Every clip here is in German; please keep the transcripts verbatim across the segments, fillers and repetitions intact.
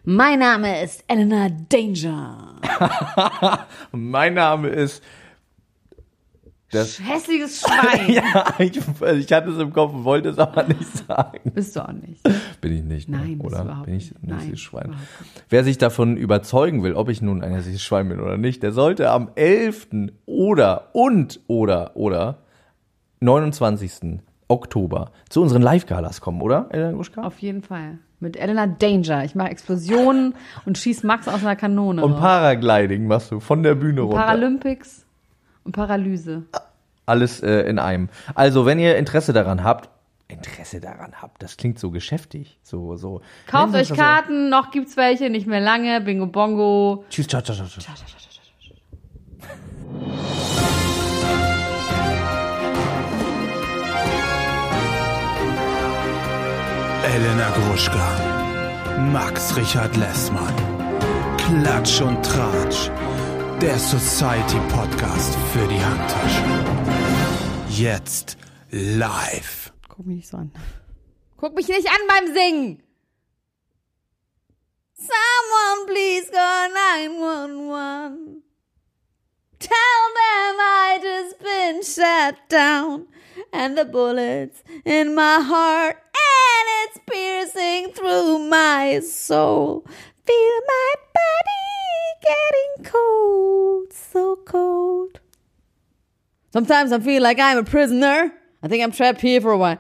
Mein Name ist Elena Danger. Mein Name ist das hässliches Schwein. Ja, ich, ich hatte es im Kopf und wollte es aber nicht sagen. Bist du auch nicht. Bin ich nicht. Nein, ne? bist Oder? du überhaupt bin ich ein nicht. hässliches Schwein? Nein, Wer sich davon überzeugen will, ob ich nun ein hässliches Schwein bin oder nicht, der sollte am elften oder und oder oder neunundzwanzigsten Oktober zu unseren Live-Galas kommen, oder, Elena Gruschka? Auf jeden Fall. Mit Elena Danger. Ich mache Explosionen und schieß Max aus einer Kanone. Und Paragliding machst du von der Bühne runter. Paralympics und Paralyse. Alles äh, in einem. Also, wenn ihr Interesse daran habt, Interesse daran habt, das klingt so geschäftig. So, so. Kauft euch Karten, noch gibt's welche, nicht mehr lange. Bingo Bongo. Tschüss, ciao, ciao, ciao. ciao. Ciao, ciao, ciao, ciao, ciao. Elena Gruschka, Max Richard Lessmann, Klatsch und Tratsch, der Society-Podcast für die Handtasche. Jetzt live. Guck mich nicht so an. Guck mich nicht an beim Singen! Someone please call nine one one. Tell them I just been shut down. And the bullets in my heart, and it's piercing through my soul. Feel my body getting cold, so cold. Sometimes I feel like I'm a prisoner. I think I'm trapped here for a while.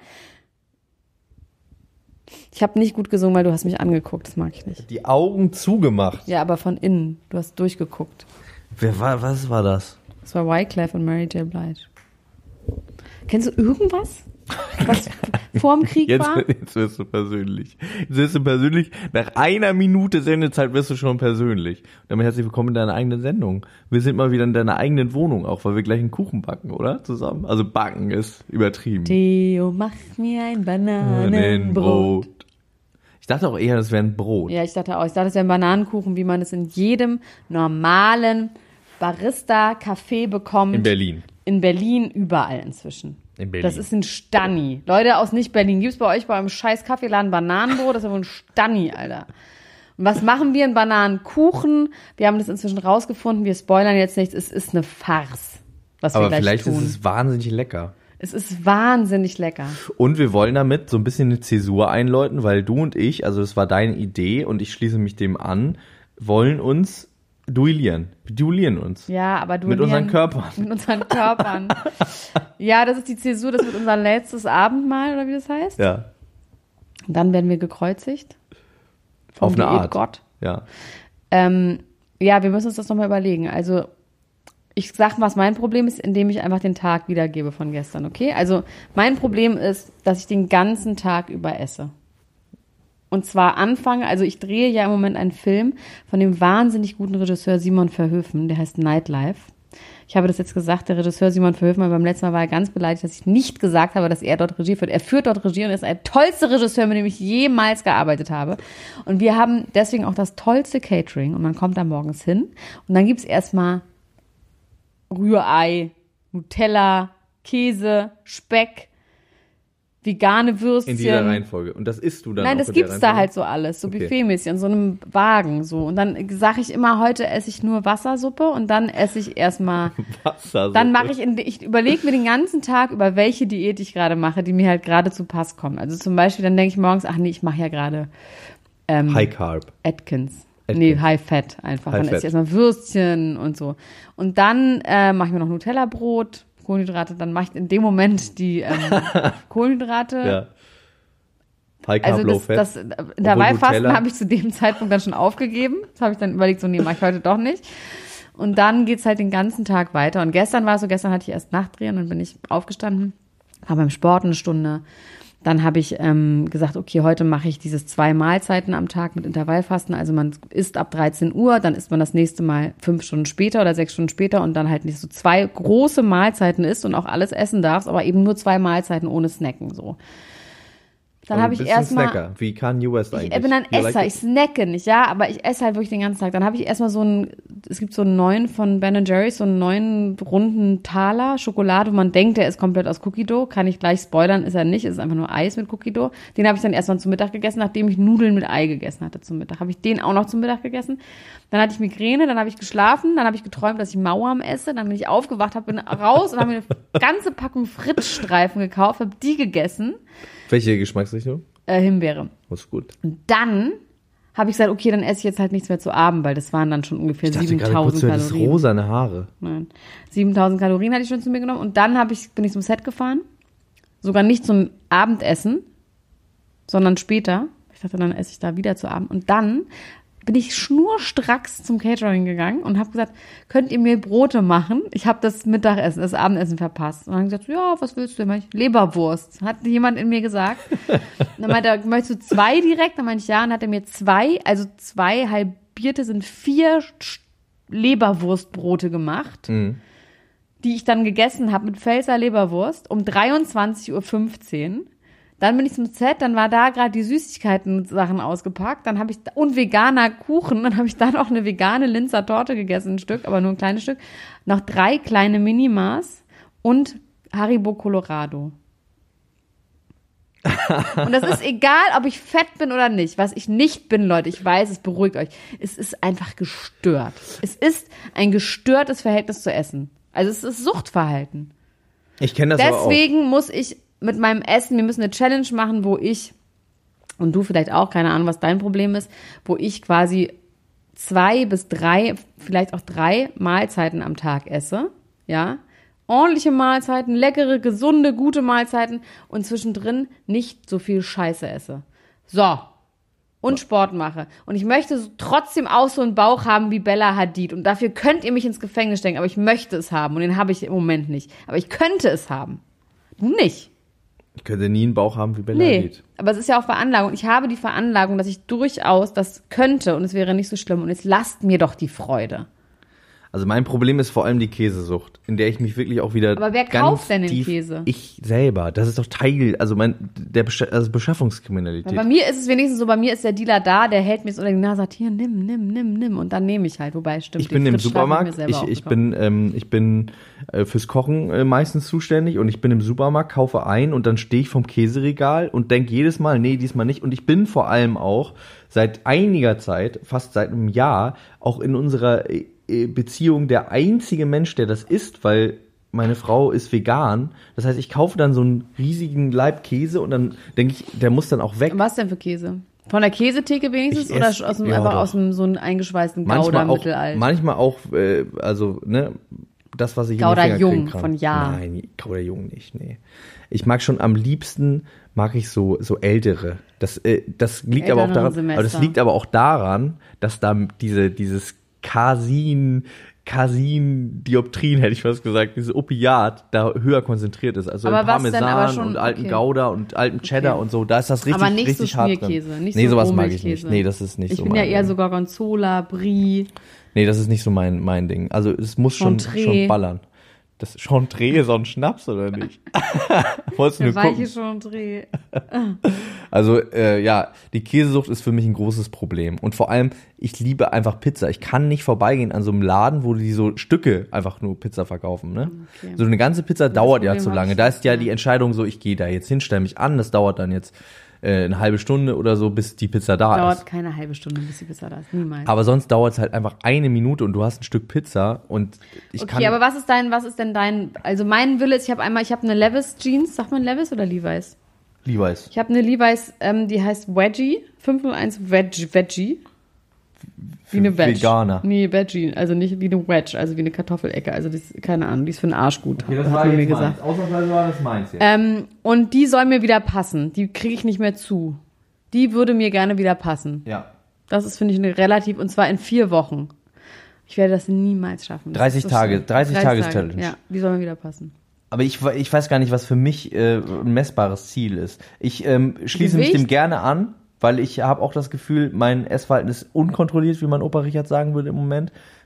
Ich habe nicht gut gesungen, weil du hast mich angeguckt. Das mag ich nicht. Die Augen zugemacht. Ja, aber von innen. Du hast durchgeguckt. Wer war, was war das? Das war Wyclef und Mary J. Blige. Kennst du irgendwas, was vor dem Krieg jetzt, war? Jetzt wirst du persönlich. Jetzt wirst du persönlich. Nach einer Minute Sendezeit wirst du schon persönlich. Und damit herzlich willkommen in deiner eigenen Sendung. Wir sind mal wieder in deiner eigenen Wohnung, auch weil wir gleich einen Kuchen backen, oder? Zusammen. Also backen ist übertrieben. Theo, mach mir ein Bananenbrot. Ich dachte auch eher, das wäre ein Brot. Ja, ich dachte auch. Ich dachte, das wäre ein Bananenkuchen, wie man es in jedem normalen Barista-Café bekommt. In Berlin. In Berlin, überall inzwischen. In Berlin. Das ist ein Stanni. Leute aus Nicht-Berlin, gibt's bei euch bei einem scheiß Kaffeeladen Bananenbrot? Das ist ja wohl ein Stanni, Alter. Und was machen wir? Ein Bananenkuchen. Wir haben das inzwischen rausgefunden. Wir spoilern jetzt nichts. Es ist eine Farce, was Aber wir gleich vielleicht tun. ist es wahnsinnig lecker. Es ist wahnsinnig lecker. Und wir wollen damit so ein bisschen eine Zäsur einläuten, weil du und ich, also das war deine Idee und ich schließe mich dem an, wollen uns duellieren. Wir duellieren uns. Ja, aber du Mit unseren Körpern. Mit unseren Körpern. Ja, das ist die Zäsur, das wird unser letztes Abendmahl, oder wie das heißt. Ja. Und dann werden wir gekreuzigt. Vom Auf eine Art. Gott. Ja. Ähm, ja, wir müssen uns das nochmal überlegen. Also, ich sag, was mein Problem ist, indem ich einfach den Tag wiedergebe von gestern, okay? Also, mein Problem ist, dass ich den ganzen Tag über esse. Und zwar anfange, also ich drehe ja im Moment einen Film von dem wahnsinnig guten Regisseur Simon Verhoeven, der heißt Nightlife. Ich habe das jetzt gesagt, der Regisseur Simon Verhoeven, aber beim letzten Mal war er ganz beleidigt, dass ich nicht gesagt habe, dass er dort Regie führt. Er führt dort Regie und er ist der tollste Regisseur, mit dem ich jemals gearbeitet habe. Und wir haben deswegen auch das tollste Catering und man kommt da morgens hin und dann gibt's erstmal Rührei, Nutella, Käse, Speck, vegane Würstchen. In dieser Reihenfolge. Und das isst du dann Nein, auch das in der gibt's da Reihenfolge? halt so alles, so Okay. buffetmäßig, in so einem Wagen so. Und dann sage ich immer, heute esse ich nur Wassersuppe und dann esse ich erstmal, Wassersuppe. dann mache ich, in, ich überlege mir den ganzen Tag, über welche Diät ich gerade mache, die mir halt gerade zu Pass kommt. Also zum Beispiel, dann denke ich morgens, ach nee, ich mache ja gerade ähm, High Carb. Atkins. Atkins. Nee, High Fat einfach. High dann Fat. esse ich erstmal Würstchen und so. Und dann äh, mache ich mir noch Nutella-Brot, Kohlenhydrate, dann mache ich in dem Moment die ähm, Kohlenhydrate. Ja. High Carb, Also Low das, Fat. das Intervallfasten Nutella- habe ich zu dem Zeitpunkt dann schon aufgegeben. Das habe ich dann überlegt, so nee, mache ich heute doch nicht. Und dann geht's halt den ganzen Tag weiter. Und gestern war es so, gestern hatte ich erst Nachtdrehen und dann bin ich aufgestanden, war beim Sport eine Stunde. Dann habe ich ähm, gesagt, okay, heute mache ich dieses zwei Mahlzeiten am Tag mit Intervallfasten. Also man isst ab dreizehn Uhr, dann isst man das nächste Mal fünf Stunden später oder sechs Stunden später und dann halt nicht so zwei große Mahlzeiten isst und auch alles essen darfst, aber eben nur zwei Mahlzeiten ohne Snacken so. Dann habe ich erstmal. Snacker, wie Kanye West eigentlich. Ich bin ein You Esser, like ich snacke nicht, ja, aber ich esse halt wirklich den ganzen Tag. Dann habe ich erstmal so ein es gibt so einen neuen von Ben and Jerry's, so einen neuen runden Taler Schokolade, wo man denkt, der ist komplett aus Cookie Dough. Kann ich gleich spoilern, ist er nicht. Es ist einfach nur Eis mit Cookie Dough. Den habe ich dann erstmal zum Mittag gegessen, nachdem ich Nudeln mit Ei gegessen hatte zum Mittag. Habe ich den auch noch zum Mittag gegessen. Dann hatte ich Migräne, dann habe ich geschlafen, dann habe ich geträumt, dass ich Mauern esse. Dann bin ich aufgewacht, habe bin raus und habe mir eine ganze Packung Frittstreifen gekauft, habe die gegessen. Welche Geschmacksrichtung? Äh, Himbeere. Das ist gut. Und dann habe ich gesagt, okay, dann esse ich jetzt halt nichts mehr zu Abend, weil das waren dann schon ungefähr siebentausend Kalorien. Das rosane Haare. Nein. siebentausend Kalorien hatte ich schon zu mir genommen. Und dann hab ich, bin ich zum Set gefahren. Sogar nicht zum Abendessen, sondern später. Ich dachte, dann esse ich da wieder zu Abend. Und dann bin ich schnurstracks zum Catering gegangen und habe gesagt, könnt ihr mir Brote machen? Ich habe das Mittagessen, das Abendessen verpasst. Und dann habe ich gesagt, ja, was willst du? Dann ich, Leberwurst, hat jemand in mir gesagt. Und dann meinte er, möchtest du zwei direkt? Dann meinte ich, ja. Und dann hat er mir zwei, also zwei halbierte sind vier Leberwurstbrote gemacht, mhm. die ich dann gegessen habe mit Pfälzer Leberwurst um dreiundzwanzig Uhr fünfzehn. Dann bin ich zum Set, dann war da gerade die Süßigkeiten-Sachen ausgepackt, dann habe ich, und veganer Kuchen, dann habe ich da noch eine vegane Linzer Torte gegessen, ein Stück, aber nur ein kleines Stück, noch drei kleine Minimas und Haribo Colorado. Und das ist egal, ob ich fett bin oder nicht. Was ich nicht bin, Leute, ich weiß, es beruhigt euch. Es ist einfach gestört. Es ist ein gestörtes Verhältnis zu Essen. Also es ist Suchtverhalten. Ich kenne das aber auch. Deswegen muss ich mit meinem Essen, wir müssen eine Challenge machen, wo ich, und du vielleicht auch, keine Ahnung, was dein Problem ist, wo ich quasi zwei bis drei, vielleicht auch drei Mahlzeiten am Tag esse, ja, ordentliche Mahlzeiten, leckere, gesunde, gute Mahlzeiten und zwischendrin nicht so viel Scheiße esse. So. Und Sport mache. Und ich möchte trotzdem auch so einen Bauch haben wie Bella Hadid. Und dafür könnt ihr mich ins Gefängnis stecken, aber ich möchte es haben. Und den habe ich im Moment nicht. Aber ich könnte es haben. Du nicht. Ich könnte nie einen Bauch haben wie Bella nee, Hadid. Aber es ist ja auch Veranlagung. Ich habe die Veranlagung, dass ich durchaus das könnte und es wäre nicht so schlimm. Und jetzt lasst mir doch die Freude. Also mein Problem ist vor allem die Käsesucht, in der ich mich wirklich auch wieder Aber wer ganz kauft denn den tief, Käse? Ich selber. Das ist doch Teil, also mein der Besch- also Beschaffungskriminalität. Weil bei mir ist es wenigstens so, bei mir ist der Dealer da, der hält mir so unter die Nase, sagt, hier, nimm, nimm, nimm, nimm. Und dann nehme ich halt, wobei stimmt. Ich bin im Supermarkt, ich, ich bin ähm, ich bin äh, fürs Kochen äh, meistens zuständig und ich bin im Supermarkt, kaufe ein und dann stehe ich vom Käseregal und denke jedes Mal, nee, diesmal nicht. Und ich bin vor allem auch seit einiger Zeit, fast seit einem Jahr, auch in unserer äh, Beziehung der einzige Mensch, der das isst, weil meine Frau ist vegan. Das heißt, ich kaufe dann so einen riesigen Laib Käse und dann denke ich, der muss dann auch weg. Was denn für Käse? Von der Käsetheke wenigstens Ich oder ess- aus dem, ja, einfach doch. aus dem so einem eingeschweißten Manchmal auch, Gouda-Mittelalter? manchmal auch, äh, also ne, das, was ich Gouda in den Finger Jung kriegen kann. von Ja. Nein, Gouda Jung nicht, nee. Ich mag schon am liebsten, mag ich so so ältere. Das äh, das liegt aber auch Älteren daran, Semester. aber das liegt aber auch daran, dass da diese dieses Casin Casin-Dioptrin, hätte ich fast gesagt, dieses Opiat da höher konzentriert ist. Also Aber im was denn Parmesan aber schon- und alten okay. Gauda und alten Cheddar Okay. und so, da ist das richtig, Aber nicht richtig so hart Schmierkäse, drin. nicht nee, so sowas mag ich nicht. Rohmilchkäse. Nee, das ist nicht Ich so bin mein ja eher Ding. so Gorgonzola, Brie. Nee, das ist nicht so mein, mein Ding. Also es muss schon, Chantre. schon ballern. Das Chantre ist auch ein Schnaps, oder nicht? Wolltest du nur Der weiche gucken? Chantre. Also äh, ja, die Käsesucht ist für mich ein großes Problem. Und vor allem, ich liebe einfach Pizza. Ich kann nicht vorbeigehen an so einem Laden, wo die so Stücke einfach nur Pizza verkaufen. Ne? Okay. So eine ganze Pizza dauert ja Problem zu hab lange. ich Da nicht, ist ja ja. die Entscheidung so, ich gehe da jetzt hin, stelle mich an. Das dauert dann jetzt äh, eine halbe Stunde oder so, bis die Pizza da Dauert ist. keine halbe Stunde, bis die Pizza da ist. Niemals. Aber sonst dauert es halt einfach eine Minute und du hast ein Stück Pizza und ich Okay, kann... aber was ist dein, was ist denn dein, also mein Wille ist, ich habe einmal, ich habe eine Levi's Jeans, sagt man Levi's oder Levi's? Levi's. Ich habe eine Levi's, ähm, die heißt Wedgie, fünf null eins Veg, Veggie. Wie eine Wedge. Veganer. Nee, Veggie, also nicht wie eine Wedge, also wie eine Kartoffelecke, also das ist, keine Ahnung, die ist für den Arsch gut, hat man mir gesagt. Ausnahmsweise war das meins jetzt. Ähm, und die soll mir wieder passen, die kriege ich nicht mehr zu. Die würde mir gerne wieder passen. Ja. Das ist, finde ich, eine relativ, und zwar in vier Wochen. Ich werde das niemals schaffen. Das dreißig ist so Tage, schlimm. dreißig Tages-Challenge. Ja, die soll mir wieder passen. Aber ich, ich weiß gar nicht, was für mich äh, ein messbares Ziel ist. Ich ähm, schließe mich Gewicht? dem gerne an, weil ich habe auch das Gefühl, mein Essverhalten ist unkontrolliert, wie mein Opa Richard sagen würde im Moment.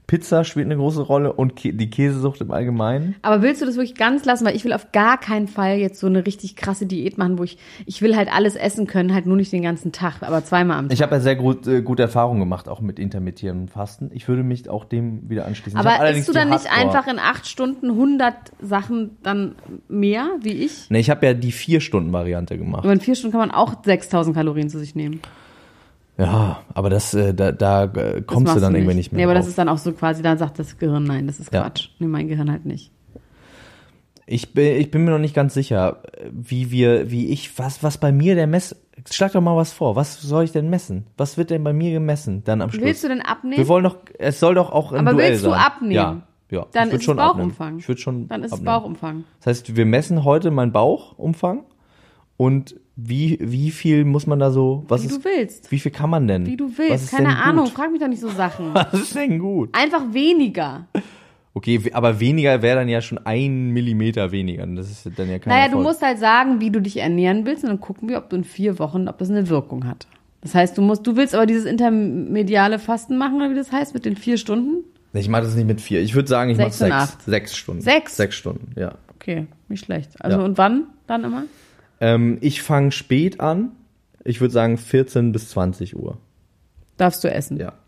Pizza spielt eine große Rolle und Kä- die Käsesucht im Allgemeinen. Aber willst du das wirklich ganz lassen? Weil ich will auf gar keinen Fall jetzt so eine richtig krasse Diät machen, wo ich, ich will halt alles essen können, halt nur nicht den ganzen Tag, aber zweimal am Tag. Ich habe ja sehr gut, äh, gute Erfahrungen gemacht, auch mit intermittierendem Fasten. Ich würde mich auch dem wieder anschließen. Ich hab Aber allerdings isst du dann die nicht Hardcore- einfach in acht Stunden hundert Sachen dann mehr, wie ich? Ne, ich habe ja die vier-Stunden-Variante gemacht. Aber in vier Stunden kann man auch sechstausend Kalorien zu sich nehmen. Ja, aber das, äh, da, da äh, Das kommst machst du dann nicht. irgendwie nicht mehr Nee, aber drauf. das ist dann auch so quasi, dann sagt das Gehirn, nein, das ist Ja. Quatsch. Nee, mein Gehirn halt nicht. Ich bin, ich bin mir noch nicht ganz sicher, wie wir, wie ich, was, was bei mir der Mess, schlag doch mal was vor, was soll ich denn messen? Was wird denn bei mir gemessen dann am Schluss? Willst du denn abnehmen? Wir wollen doch, es soll doch auch ein Aber Duell willst du sein. abnehmen? Ja, ja. Dann ich würd ist es schon Bauchumfang. abnehmen. Ich würde schon Dann ist es abnehmen. Bauchumfang. Das heißt, wir messen heute meinen Bauchumfang und wie, wie viel muss man da so, was Wie ist, du willst. wie viel kann man denn? Wie du Was willst. ist Keine denn Ahnung, gut? frag mich doch nicht so Sachen. Was ist denn gut? Einfach weniger. Okay, we- aber weniger wäre dann ja schon ein Millimeter weniger. Das ist dann ja kein Naja, Erfolg. du musst halt sagen, wie du dich ernähren willst und dann gucken wir, ob du in vier Wochen, ob das eine Wirkung hat. Das heißt, du musst, du willst aber dieses intermediale Fasten machen, oder wie das heißt, mit den vier Stunden? Ich mache das nicht mit vier. Ich würde sagen, ich mache Sechs und sechs. acht. Sechs Stunden. Sechs? Sechs Stunden, ja. Okay, nicht schlecht. Also Ja. und wann dann immer? Ähm, ich fange spät an. Ich würde sagen vierzehn bis zwanzig Uhr. Darfst du essen? Ja.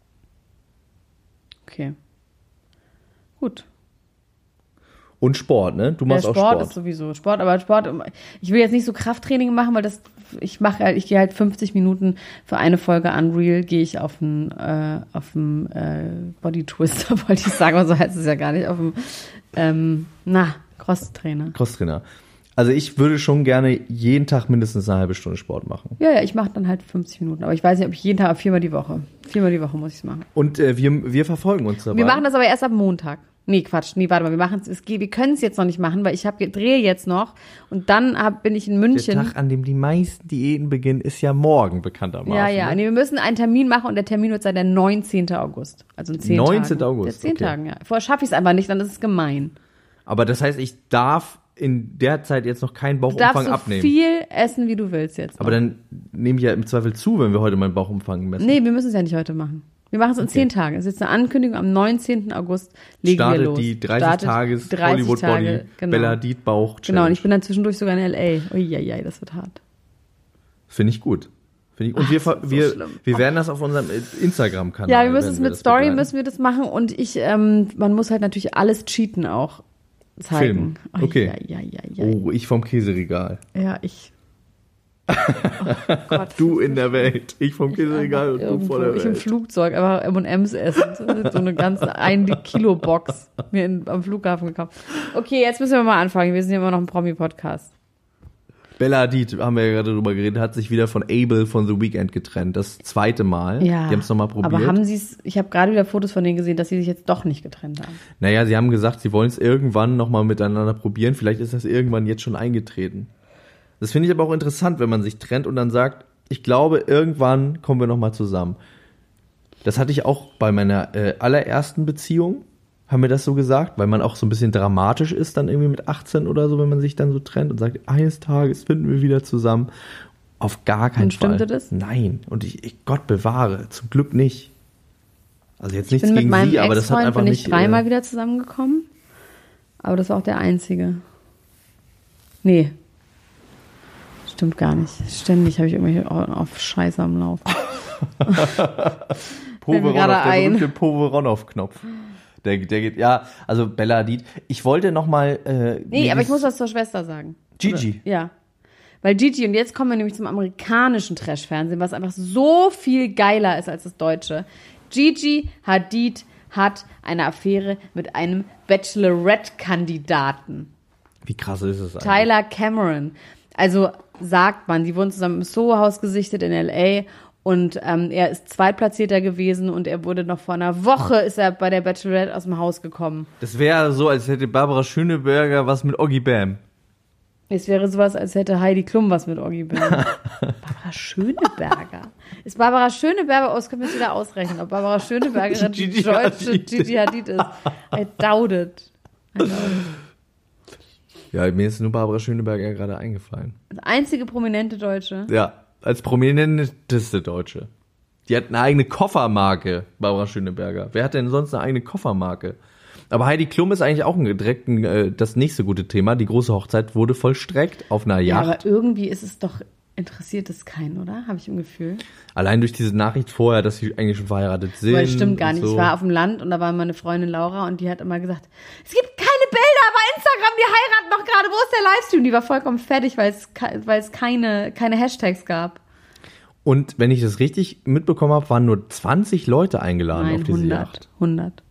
Okay. Gut. Und Sport, ne? Du Der machst Sport, auch Sport. ist sowieso Sport, aber Sport, ich will jetzt nicht so Krafttraining machen, weil das, ich mache halt, ich gehe halt fünfzig Minuten für eine Folge Unreal, gehe ich auf einen, äh, auf einen äh, Body Twister, wollte ich sagen, aber so heißt es ja gar nicht, auf einen, ähm, na, Crosstrainer. Crosstrainer. Also ich würde schon gerne jeden Tag mindestens eine halbe Stunde Sport machen. Ja, ja, ich mache dann halt fünfzig Minuten, aber ich weiß nicht, ob ich jeden Tag, viermal die Woche, viermal die Woche muss ich es machen. Und äh, wir, wir verfolgen uns dabei. Wir machen das aber erst ab Montag. Nee, Quatsch, nee, warte mal, wir machen es, wir können es jetzt noch nicht machen, weil ich habe drehe jetzt noch und dann hab, bin ich in Der München. Tag, an dem die meisten Diäten beginnen, ist ja morgen bekanntermaßen. Ja, ja, Ne? nee, wir müssen einen Termin machen und der Termin wird sein der neunzehnten August. Also in zehn neunzehnten Tagen. August, Der zehn okay. Tagen, ja. Vorher schaffe ich es einfach nicht, dann ist es gemein. Aber das heißt, ich darf in der Zeit jetzt noch keinen Du Bauchumfang darfst so abnehmen. viel essen, wie du willst jetzt. Aber noch. dann nehme ich ja im Zweifel zu, wenn wir heute meinen Bauchumfang messen. Nee, wir müssen es ja nicht heute machen. Wir machen es in Okay. zehn Tagen. Es ist jetzt eine Ankündigung, am neunzehnten August legen Startet wir los. die dreißig Startet Tages dreißig Hollywood Tage, Body genau. Bella Hadid Bauch Challenge. Genau, und ich bin dann zwischendurch sogar in L A. Uiuiui, das wird hart. Finde ich gut. Finde ich, und Ach, wir, das ist so wir, schlimm. wir werden das auf unserem Instagram-Kanal. Ja, wir müssen werden es mit das Story, begleiten. müssen wir das machen und ich, ähm, man muss halt natürlich alles cheaten auch zeigen. Filmen. Okay. Ja, ja, ja, ja. Oh, ich vom Käseregal. Ja, ich. Oh Gott, Du in der Welt. Ich vom Käseregal und du irgendwo, vor der ich im Welt. Flugzeug, einfach M und M's essen. So eine ganze ein Kilo Box mir in, am Flughafen gekauft. Okay, jetzt müssen wir mal anfangen. Wir sind ja immer noch ein Promi-Podcast. Bella Hadid, haben wir ja gerade drüber geredet, hat sich wieder von Abel von The Weeknd getrennt. Das zweite Mal. Ja. Die haben es nochmal probiert. Aber haben sie es, ich habe gerade wieder Fotos von denen gesehen, dass sie sich jetzt doch nicht getrennt haben. Naja, sie haben gesagt, sie wollen es irgendwann nochmal miteinander probieren. Vielleicht ist das irgendwann jetzt schon eingetreten. Das finde ich aber auch interessant, wenn man sich trennt und dann sagt, ich glaube, irgendwann kommen wir nochmal zusammen. Das hatte ich auch bei meiner äh, allerersten Beziehung, haben wir das so gesagt, weil man auch so ein bisschen dramatisch ist dann irgendwie mit achtzehn oder so, wenn man sich dann so trennt und sagt, eines Tages finden wir wieder zusammen. Auf gar keinen Und Fall. stimmte das? Nein. Und ich, ich, Gott bewahre, zum Glück nicht. Also jetzt Ich nichts bin mit gegen meinem sie, aber das hat Ex-Freund einfach bin ich nicht... dreimal äh, wieder zusammengekommen. Aber das war auch der einzige. Nee. Stimmt gar nicht. Ständig habe ich irgendwelche auf Scheiße am Laufen. Poveronov, gerade der ein. berühmte Poveronov-Knopf. Der, der geht, ja, also Bella Hadid. Ich wollte noch mal... Äh, Nee, mir aber ich dies- muss was zur Schwester sagen. Gigi. Oder, ja. Weil Gigi, und jetzt kommen wir nämlich zum amerikanischen Trash-Fernsehen, was einfach so viel geiler ist als das deutsche. Gigi Hadid hat eine Affäre mit einem Bachelorette-Kandidaten. Wie krass ist es eigentlich? Tyler Cameron. Also sagt man, sie wurden zusammen im Soho-Haus gesichtet in L A und ähm, er ist Zweitplatzierter gewesen und er wurde noch vor einer Woche ist er bei der Bachelorette aus dem Haus gekommen. Das wäre so, als hätte Barbara Schöneberger was mit Oggy Bam. Es wäre sowas, als hätte Heidi Klum was mit Oggy Bam. Barbara Schöneberger. Ist Barbara Schöneberger, oh, das können wir jetzt wieder ausrechnen, ob Barbara Schöneberger die Gigi deutsche Hadid. Gigi Hadid ist. I doubt it. I doubt it. Ja, mir ist nur Barbara Schöneberger gerade eingefallen. Das einzige prominente Deutsche. Ja, als prominenteste Deutsche. Die hat eine eigene Koffermarke, Barbara Schöneberger. Wer hat denn sonst eine eigene Koffermarke? Aber Heidi Klum ist eigentlich auch ein, direkt ein, äh, das nächste gute Thema. Die große Hochzeit wurde vollstreckt auf einer Ja, Yacht. aber irgendwie ist es doch, interessiert es keinen, oder? Habe ich im Gefühl. Allein durch diese Nachricht vorher, dass sie eigentlich schon verheiratet sind. Aber das stimmt gar und nicht. so. Ich war auf dem Land und da war meine Freundin Laura und die hat immer gesagt, es gibt keine Bilder bei Instagram, die heiraten doch gerade, wo ist der Livestream? Die war vollkommen fertig, weil es, weil es keine, keine Hashtags gab. Und wenn ich das richtig mitbekommen habe, waren nur zwanzig Leute eingeladen Nein, auf diese hundert. Yacht. hundert.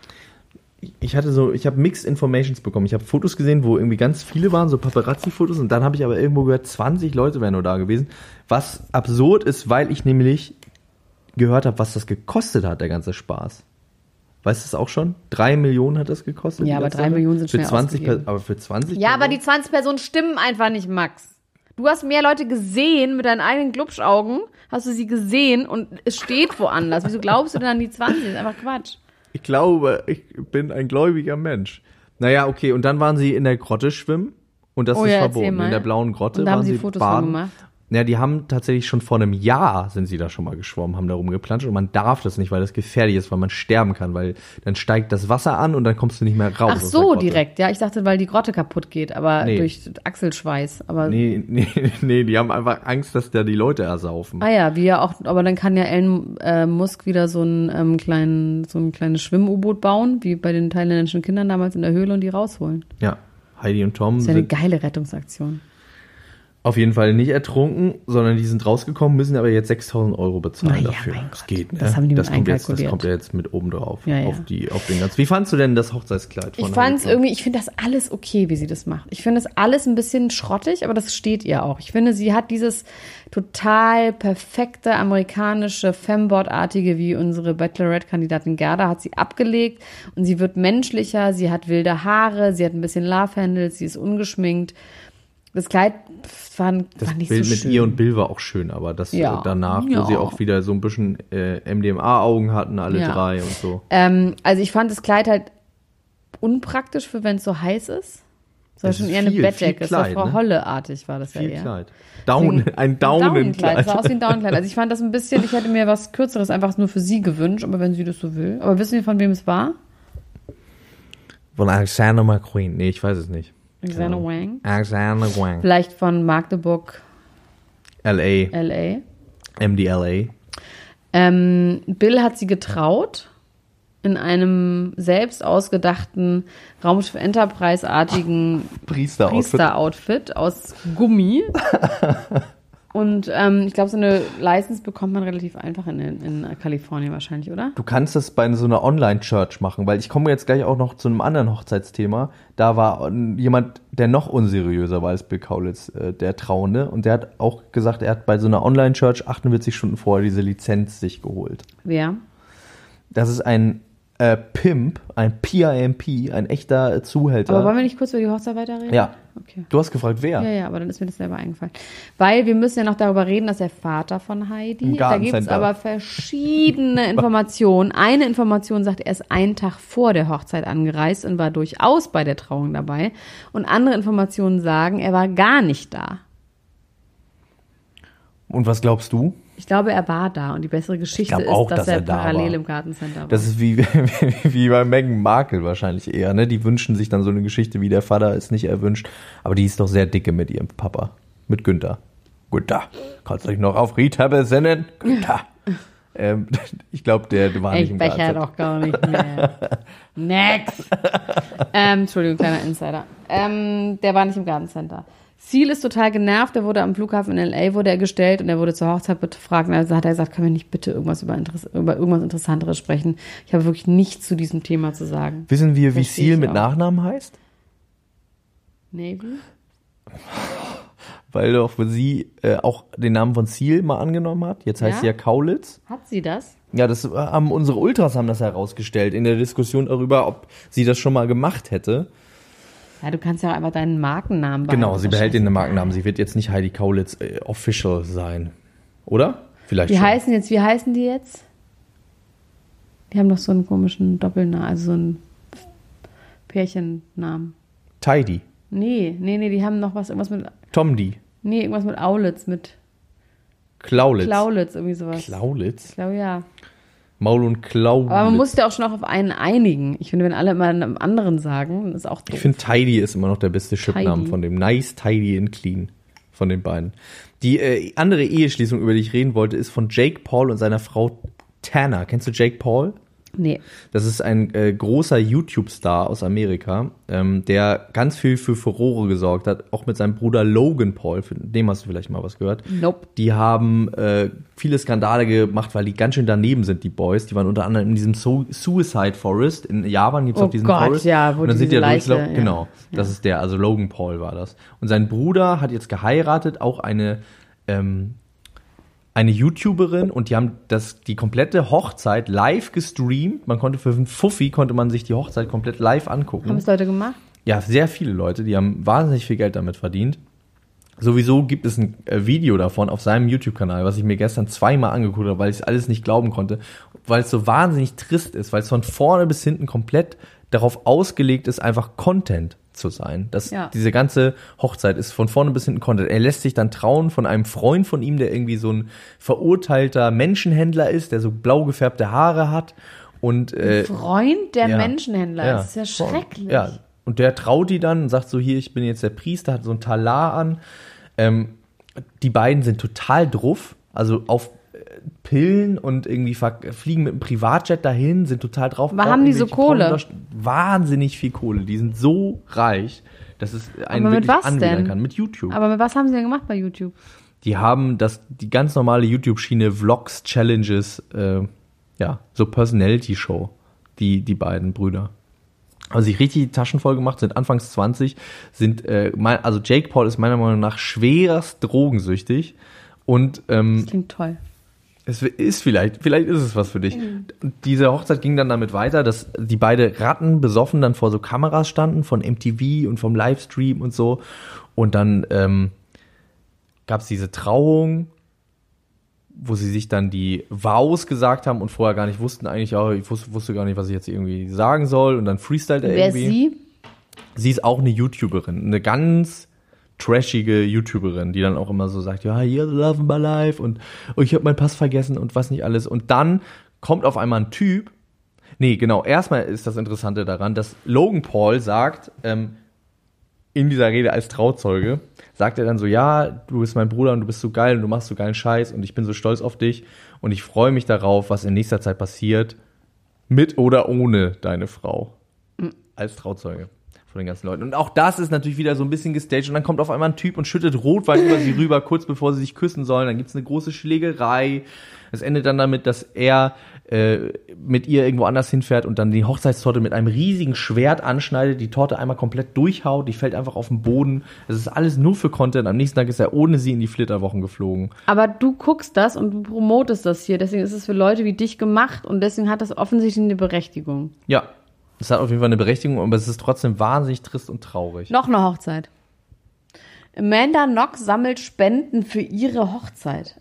Ich hatte so, ich habe Mixed Informations bekommen. Ich habe Fotos gesehen, wo irgendwie ganz viele waren, so Paparazzi-Fotos. Und dann habe ich aber irgendwo gehört, zwanzig Leute wären nur da gewesen. Was absurd ist, weil ich nämlich gehört habe, was das gekostet hat, der ganze Spaß. Weißt du es auch schon? Drei Millionen hat das gekostet? Ja, die aber ganze drei Sache? Millionen sind für schnell zwanzig ausgegeben. Per- Aber für zwanzig Ja, aber Personen? die zwanzig Personen stimmen einfach nicht, Max. Du hast mehr Leute gesehen mit deinen eigenen Glubschaugen, hast du sie gesehen und es steht woanders. Wieso glaubst du denn an die zwanzig? Das ist einfach Quatsch. Ich glaube, ich bin ein gläubiger Mensch. Naja, okay, und dann waren sie in der Grotte schwimmen und das Oh ist ja, erzähl verboten. mal. In der blauen Grotte Und da waren haben sie sie Fotos von baden. gemacht? Ja, die haben tatsächlich schon vor einem Jahr sind sie da schon mal geschwommen, haben da rumgeplanscht und man darf das nicht, weil das gefährlich ist, weil man sterben kann, weil dann steigt das Wasser an und dann kommst du nicht mehr raus. Ach aus der so, Grotte. direkt. Ja, ich dachte, weil die Grotte kaputt geht, aber Nee. durch Achselschweiß. Aber Nee, nee, nee, die haben einfach Angst, dass da die Leute ersaufen. ah ja, wie ja auch, aber dann kann ja Elon äh, Musk wieder so ein ähm, kleinen, so ein kleines Schwimm-U-Boot bauen, wie bei den thailändischen Kindern damals in der Höhle und die rausholen. Ja, Heidi und Tom Das ist ja eine sind geile Rettungsaktion. auf jeden Fall nicht ertrunken, sondern die sind rausgekommen, müssen aber jetzt sechstausend Euro bezahlen Na ja, dafür. mein Das Gott. geht, ne? Das haben die mit das kommt jetzt, das einkalkuliert. kommt ja jetzt mit oben drauf Ja, ja. auf die, auf den ganzen. Wie fandst du denn das Hochzeitskleid von Ich fand es Heidi Klum? irgendwie, ich finde das alles okay, wie sie das macht. Ich finde das alles ein bisschen schrottig, aber das steht ihr auch. Ich finde, sie hat dieses total perfekte amerikanische Femboard-artige, wie unsere Bachelorette-Kandidatin Gerda, hat sie abgelegt und sie wird menschlicher, sie hat wilde Haare, sie hat ein bisschen Love-Handles, sie ist ungeschminkt. Das Kleid fand, Das fand nicht Bild so mit schön. ihr und Bill war auch schön, aber das Ja. äh, danach, Ja. wo sie auch wieder so ein bisschen äh, M D M A-Augen hatten, alle Ja. drei und so. Ähm, also ich fand das Kleid halt unpraktisch für, wenn es so heiß ist. Das war Das schon ist eher eine viel, Bettdecke. viel Das war Kleid, Frau ne? Holle-artig, war das Viel ja eher. Kleid. Down, ein Daunenkleid. Das sah aus wie ein Daunenkleid. Also ich fand das ein bisschen, ich hätte mir was Kürzeres einfach nur für sie gewünscht, aber wenn sie das so will. Aber wissen wir, von wem es war? Von Alexander McQueen. Nee, ich weiß es nicht. Alexander Ja. Wang. Alexander Wang. Vielleicht von Magdeburg, L A. L A. M D L A. Ähm, Bill hat sie getraut in einem selbst ausgedachten Raumschiff Enterprise-artigen Priester-Outfit. Priester-Outfit aus Gummi. Und ähm, ich glaube, so eine License bekommt man relativ einfach in, in Kalifornien wahrscheinlich, oder? Du kannst das bei so einer Online-Church machen, weil ich komme jetzt gleich auch noch zu einem anderen Hochzeitsthema. Da war jemand, der noch unseriöser war als Bill Kaulitz, äh, der Trauende. Und der hat auch gesagt, er hat bei so einer Online-Church achtundvierzig Stunden vorher diese Lizenz sich geholt. Wer? Das ist ein äh, Pimp, ein P I M P, ein echter äh, Zuhälter. Aber wollen wir nicht kurz über die Hochzeit weiterreden? Ja. Okay. Du hast gefragt, wer? Ja, ja, aber dann ist mir das selber eingefallen. Weil wir müssen ja noch darüber reden, dass der Vater von Heidi, Im da gibt es Gartencenter. aber verschiedene Informationen. Eine Information sagt, er ist einen Tag vor der Hochzeit angereist und war durchaus bei der Trauung dabei. Und andere Informationen sagen, er war gar nicht da. Und was glaubst du? Ich glaube, er war da und die bessere Geschichte glaub ist, auch, dass, dass er, er da parallel war. im Gartencenter war. Das ist wie, wie bei Meghan Markle wahrscheinlich eher, ne? Die wünschen sich dann so eine Geschichte, wie der Vater ist nicht erwünscht. Aber die ist doch sehr dicke mit ihrem Papa. Mit Günther. Günther, kannst du dich noch auf Rita besinnen? Günther. ähm, ich glaube, der war nicht ich im becher Garten. doch gar nicht mehr. Next. ähm, Entschuldigung, kleiner Insider. Ähm, der war nicht im Gartencenter. Seal ist total genervt, der wurde am Flughafen in L A wurde er gestellt und er wurde zur Hochzeit befragt. Und also hat er gesagt, können wir nicht bitte irgendwas über, Interess- über irgendwas Interessanteres sprechen? Ich habe wirklich nichts zu diesem Thema zu sagen. Wissen wir, wie Versteh Seal ich mit auch. Nachnamen heißt? Navy? Weil doch sie äh, auch den Namen von Seal mal angenommen hat. Jetzt heißt Ja? sie ja Kaulitz. Hat sie das? Ja, das äh, haben unsere Ultras haben das herausgestellt in der Diskussion darüber, ob sie das schon mal gemacht hätte. Ja, du kannst ja auch einfach deinen Markennamen behalten. Genau, sie Das ist behält den scheißegal. Markennamen. Sie wird jetzt nicht Heidi Kaulitz äh, official sein. Oder? Vielleicht Die schon. heißen jetzt, wie heißen die jetzt? Die haben doch so einen komischen Doppelnamen, also so einen Pärchennamen. Klaulitz. Klaulitz, irgendwie sowas. Klaulitz? Ich glaube, ja. Maul und Klaulitz. Aber man muss ja auch schon auch auf einen einigen. Ich finde, wenn alle immer einen anderen sagen, dann ist auch doof. Ich finde, Tidy ist immer noch der beste Chipname Tidy. von dem. Nice, Tidy and Clean von den beiden. Die äh, andere Eheschließung, über die ich reden wollte, ist von Jake Paul und seiner Frau Tanner. Kennst du Jake Paul? Nee. Das ist ein äh, großer YouTube-Star aus Amerika, ähm, der ganz viel für Furore gesorgt hat, auch mit seinem Bruder Logan Paul, von dem hast du vielleicht mal was gehört. Nope. Die haben äh, viele Skandale gemacht, weil die ganz schön daneben sind, die Boys. Die waren unter anderem in diesem Su- Suicide Forest. In Japan gibt's Oh auch diesen Gott, Forest. ja, wo und dann diese sind die da Leiche, durchgelaufen. ja. Genau, das Ja. ist der, also Logan Paul war das. Und sein Bruder hat jetzt geheiratet, auch eine ähm, eine YouTuberin, und die haben das, die komplette Hochzeit live gestreamt. Man konnte für einen Fuffi konnte man sich die Hochzeit komplett live angucken. Haben es Leute gemacht? Ja, sehr viele Leute, die haben wahnsinnig viel Geld damit verdient. Sowieso gibt es ein äh, Video davon auf seinem YouTube-Kanal, was ich mir gestern zweimal angeguckt habe, weil ich es alles nicht glauben konnte, weil es so wahnsinnig trist ist, weil es von vorne bis hinten komplett darauf ausgelegt ist, einfach Content zu sein. Das, Ja. Diese ganze Hochzeit ist von vorne bis hinten Content. Er lässt sich dann trauen von einem Freund von ihm, der irgendwie so ein verurteilter Menschenhändler ist, der so blau gefärbte Haare hat. Und äh, Freund der ja. Menschenhändler. Ja. Das ist ja schrecklich. Ja, und der traut die dann und sagt so, hier, ich bin jetzt der Priester, hat so ein Talar an. Ähm, die beiden sind total druff, also auf äh, Pillen und irgendwie ver- fliegen mit einem Privatjet dahin, sind total drauf. Aber haben die so Kohle? Pornos- Wahnsinnig viel Kohle. Die sind so reich, dass es einen Aber mit wirklich was anwidern denn? kann. Mit YouTube. Aber mit was haben sie denn gemacht bei YouTube? Die haben das, die ganz normale YouTube-Schiene, Vlogs, Challenges, äh, ja, so Personality-Show, die, die beiden Brüder. Haben sich richtig die Taschen voll gemacht, sind anfangs zwanzig, sind, äh, mein, also Jake Paul ist meiner Meinung nach schwerst drogensüchtig und ähm, Das klingt toll. es ist vielleicht, vielleicht ist es was für dich. Und diese Hochzeit ging dann damit weiter, dass die beide Ratten besoffen dann vor so Kameras standen von M T V und vom Livestream und so. Und dann ähm, gab es diese Trauung, wo sie sich dann die Vows gesagt haben und vorher gar nicht wussten eigentlich, ja, ich wusste, wusste gar nicht, was ich jetzt irgendwie sagen soll. Und dann freestylt er Wer ist irgendwie. sie? Sie ist auch eine YouTuberin, eine ganz trashige YouTuberin, die dann auch immer so sagt, ja, you're the love of my life und oh, ich habe meinen Pass vergessen und was nicht alles. Und dann kommt auf einmal ein Typ. Nee, genau, erstmal ist das Interessante daran, dass Logan Paul sagt, ähm, in dieser Rede als Trauzeuge, sagt er dann so, ja, du bist mein Bruder und du bist so geil und du machst so geilen Scheiß und ich bin so stolz auf dich und ich freue mich darauf, was in nächster Zeit passiert, mit oder ohne deine Frau. Als Trauzeuge von den ganzen Leuten. Und auch das ist natürlich wieder so ein bisschen gestaged und dann kommt auf einmal ein Typ und schüttet Rotwein über sie rüber, kurz bevor sie sich küssen sollen. Dann gibt's eine große Schlägerei. Es endet dann damit, dass er äh, mit ihr irgendwo anders hinfährt und dann die Hochzeitstorte mit einem riesigen Schwert anschneidet, die Torte einmal komplett durchhaut, die fällt einfach auf den Boden. Es ist alles nur für Content. Am nächsten Tag ist er ohne sie in die Flitterwochen geflogen. Aber du guckst das und du promotest das hier. Deswegen ist es für Leute wie dich gemacht und deswegen hat das offensichtlich eine Berechtigung. Ja, es hat auf jeden Fall eine Berechtigung, aber es ist trotzdem wahnsinnig trist und traurig. Noch eine Hochzeit. Amanda Knox sammelt Spenden für ihre Hochzeit.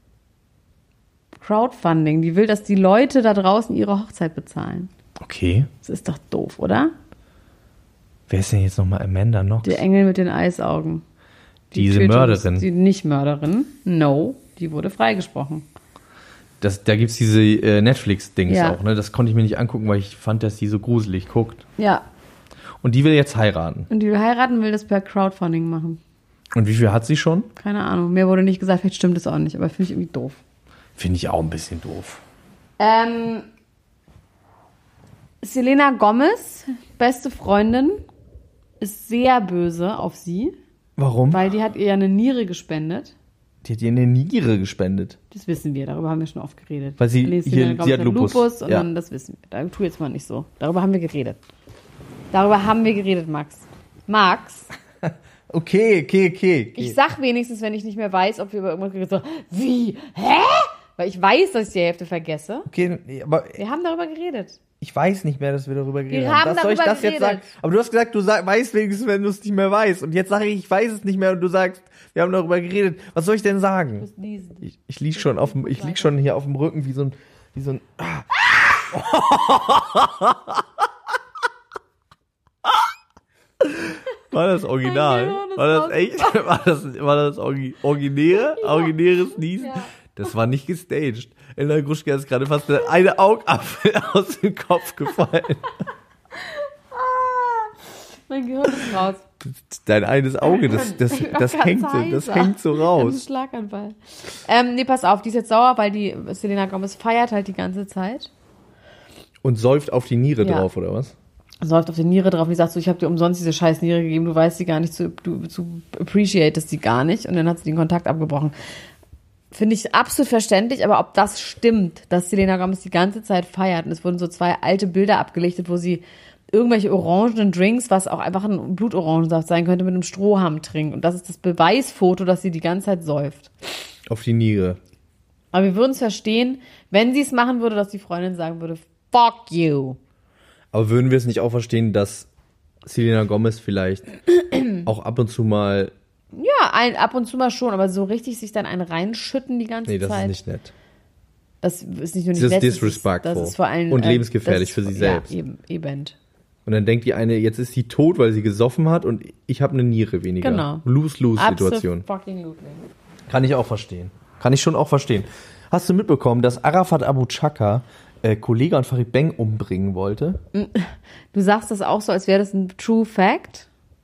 Crowdfunding. Die will, dass die Leute da draußen ihre Hochzeit bezahlen. Okay. Das ist doch doof, oder? Wer ist denn jetzt nochmal Amanda Knox? Der Engel mit den Eisaugen. Die Diese Tötung- Mörderin. Die nicht Mörderin. No, die wurde freigesprochen. Das, da gibt's diese äh, Netflix-Dings Ja. auch, ne? Das konnte ich mir nicht angucken, weil ich fand, dass die so gruselig guckt. Ja, Und die will jetzt heiraten. und die will heiraten, will das per Crowdfunding machen. Und wie viel hat sie schon? Keine Ahnung. Mir wurde nicht gesagt, vielleicht stimmt es auch nicht, aber finde ich irgendwie doof. Finde ich auch ein bisschen doof. Ähm, Selena Gomez, beste Freundin, ist sehr böse auf sie, Warum? weil die hat ihr ja eine Niere gespendet. Die hat ihr eine Niere gespendet. Das wissen wir, darüber haben wir schon oft geredet. Weil sie- Nee, hier- Selena Gomez sie hat Lupus. und Ja. dann, das wissen wir. Da, tu jetzt mal nicht so. Darüber haben wir geredet. Darüber haben wir geredet, Max. Max, Okay, okay, okay. ich sag wenigstens, wenn ich nicht mehr weiß, ob wir über irgendwas geredet haben, so, wie? Hä? Weil ich weiß, dass ich die Hälfte vergesse. Okay, nee, aber Wir haben darüber geredet. ich weiß nicht mehr, dass wir darüber geredet Wir haben. haben Was soll ich darüber das jetzt sagen? geredet. Aber du hast gesagt, du sag, weißt wenigstens, wenn du es nicht mehr weißt. Und jetzt sage ich, ich weiß es nicht mehr und du sagst, wir haben darüber geredet. Was soll ich denn sagen? musst lesen. Ich, ich lieg schon auf dem, ich lieg schon hier auf dem Rücken wie so ein, wie so ein. Ah. War das original? Mein Gehirn ist War das raus- echt? War das, war das orgi- originäre, originäres Niesen? Ja. Das war nicht gestaged. Elena Gruschka ist gerade fast der eine Augapfel aus dem Kopf gefallen. Mein Gehirn ist raus. Dein eines Auge, das, das, das, Ganz hängt, so, das heiser. hängt so Ein raus. Schlaganfall. Ähm, nee, pass auf, die ist jetzt sauer, weil die Selena Gomez feiert halt die ganze Zeit. Und säuft auf die Niere Ja. drauf, oder was? Säuft auf die Niere drauf und die sagt so, ich habe dir umsonst diese scheiß Niere gegeben, du weißt sie gar nicht, zu, du zu appreciatest sie gar nicht. Und dann hat sie den Kontakt abgebrochen. Finde ich absolut verständlich, aber ob das stimmt, dass Selena Gomez die ganze Zeit feiert und es wurden so zwei alte Bilder abgelichtet, wo sie irgendwelche orangenen Drinks, was auch einfach ein Blutorangensaft sein könnte, mit einem Strohhalm trinkt. Und das ist das Beweisfoto, dass sie die ganze Zeit säuft. Auf die Niere. Aber wir würden es verstehen, wenn sie es machen würde, dass die Freundin sagen würde, fuck you. Aber würden wir es nicht auch verstehen, dass Selena Gomez vielleicht auch ab und zu mal... Ja, ein, ab und zu mal schon, aber so richtig sich dann einen reinschütten die ganze Nee, das Zeit. ist nicht nett. Das ist nicht nur nicht Das ist nett, disrespectful. Das ist vor allem, Und äh, lebensgefährlich das- für sie selbst. Ja, eben, eben. Und dann denkt die eine, jetzt ist sie tot, weil sie gesoffen hat und ich habe eine Niere weniger. Genau. Lose-lose-Situation. Absolutely. Kann ich auch verstehen. Kann ich schon auch verstehen. Hast du mitbekommen, dass Arafat Abu Chaka äh, Kollega und Farid Bang umbringen wollte? Du sagst das auch so, als wäre das ein True Fact.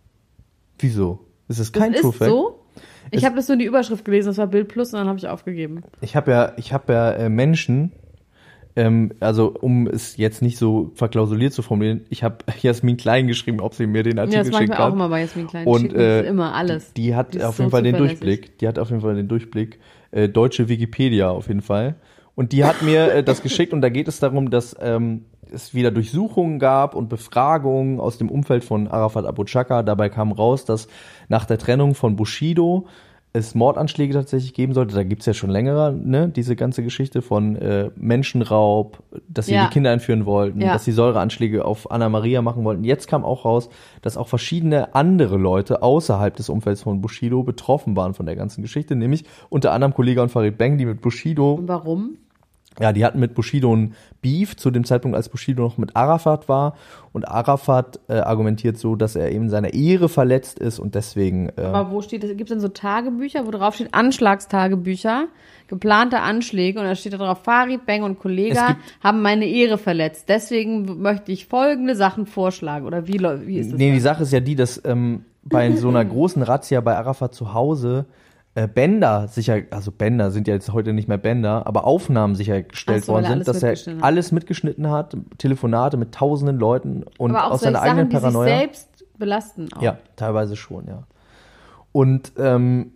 Wieso? Ist das kein das True ist Fact? so? Ich Es- habe das nur in die Überschrift gelesen, das war Bild Plus und dann habe ich aufgegeben. Ich habe ja, ich habe ja äh, Menschen, ähm, also um es jetzt nicht so verklausuliert zu formulieren, ich habe Jasmin Klein geschrieben, ob sie mir den Ja, Artikel das mache ich schickt mir auch hat. immer bei Jasmin Klein. Und Die schickt mir äh, immer alles. Die, die hat Die ist auf so jeden Fall den zuverlässig. Durchblick. Die hat auf jeden Fall den Durchblick. Äh, deutsche Wikipedia auf jeden Fall. Und die hat mir äh, das geschickt und da geht es darum, dass ähm, es wieder Durchsuchungen gab und Befragungen aus dem Umfeld von Arafat Abu Chaka. Dabei kam raus, dass nach der Trennung von Bushido es Mordanschläge tatsächlich geben sollte. Da gibt's ja schon länger, ne, diese ganze Geschichte von äh, Menschenraub, dass sie Ja. die Kinder entführen wollten, Ja. dass sie Säureanschläge auf Anna Maria machen wollten. Jetzt kam auch raus, dass auch verschiedene andere Leute außerhalb des Umfelds von Bushido betroffen waren von der ganzen Geschichte, nämlich unter anderem Kollega und Farid Bang, die mit Bushido, Und warum? ja, die hatten mit Bushido ein Beef zu dem Zeitpunkt, als Bushido noch mit Arafat war. Und Arafat äh, argumentiert so, dass er eben seiner Ehre verletzt ist und deswegen äh, Aber wo steht das? Gibt es denn so Tagebücher, wo drauf steht Anschlagstagebücher, geplante Anschläge und da steht da drauf, Farid Bang und Es Kollega gibt- haben meine Ehre verletzt. Deswegen möchte ich folgende Sachen vorschlagen. Oder wie, läu- wie ist das? Nee, die dann? Sache ist ja die, dass ähm, bei so einer großen Razzia bei Arafat zu Hause äh, Bänder sicher, also Bänder sind ja jetzt heute nicht mehr Bänder, aber Aufnahmen sichergestellt Ach so, weil worden er sind, alles dass er mitgeschnitten hat. alles mitgeschnitten hat, Telefonate mit tausenden Leuten und Aber auch aus solche seiner Sachen, eigenen die sich Paranoia. selbst belasten. Auch. Ja, teilweise schon, ja. Und ähm,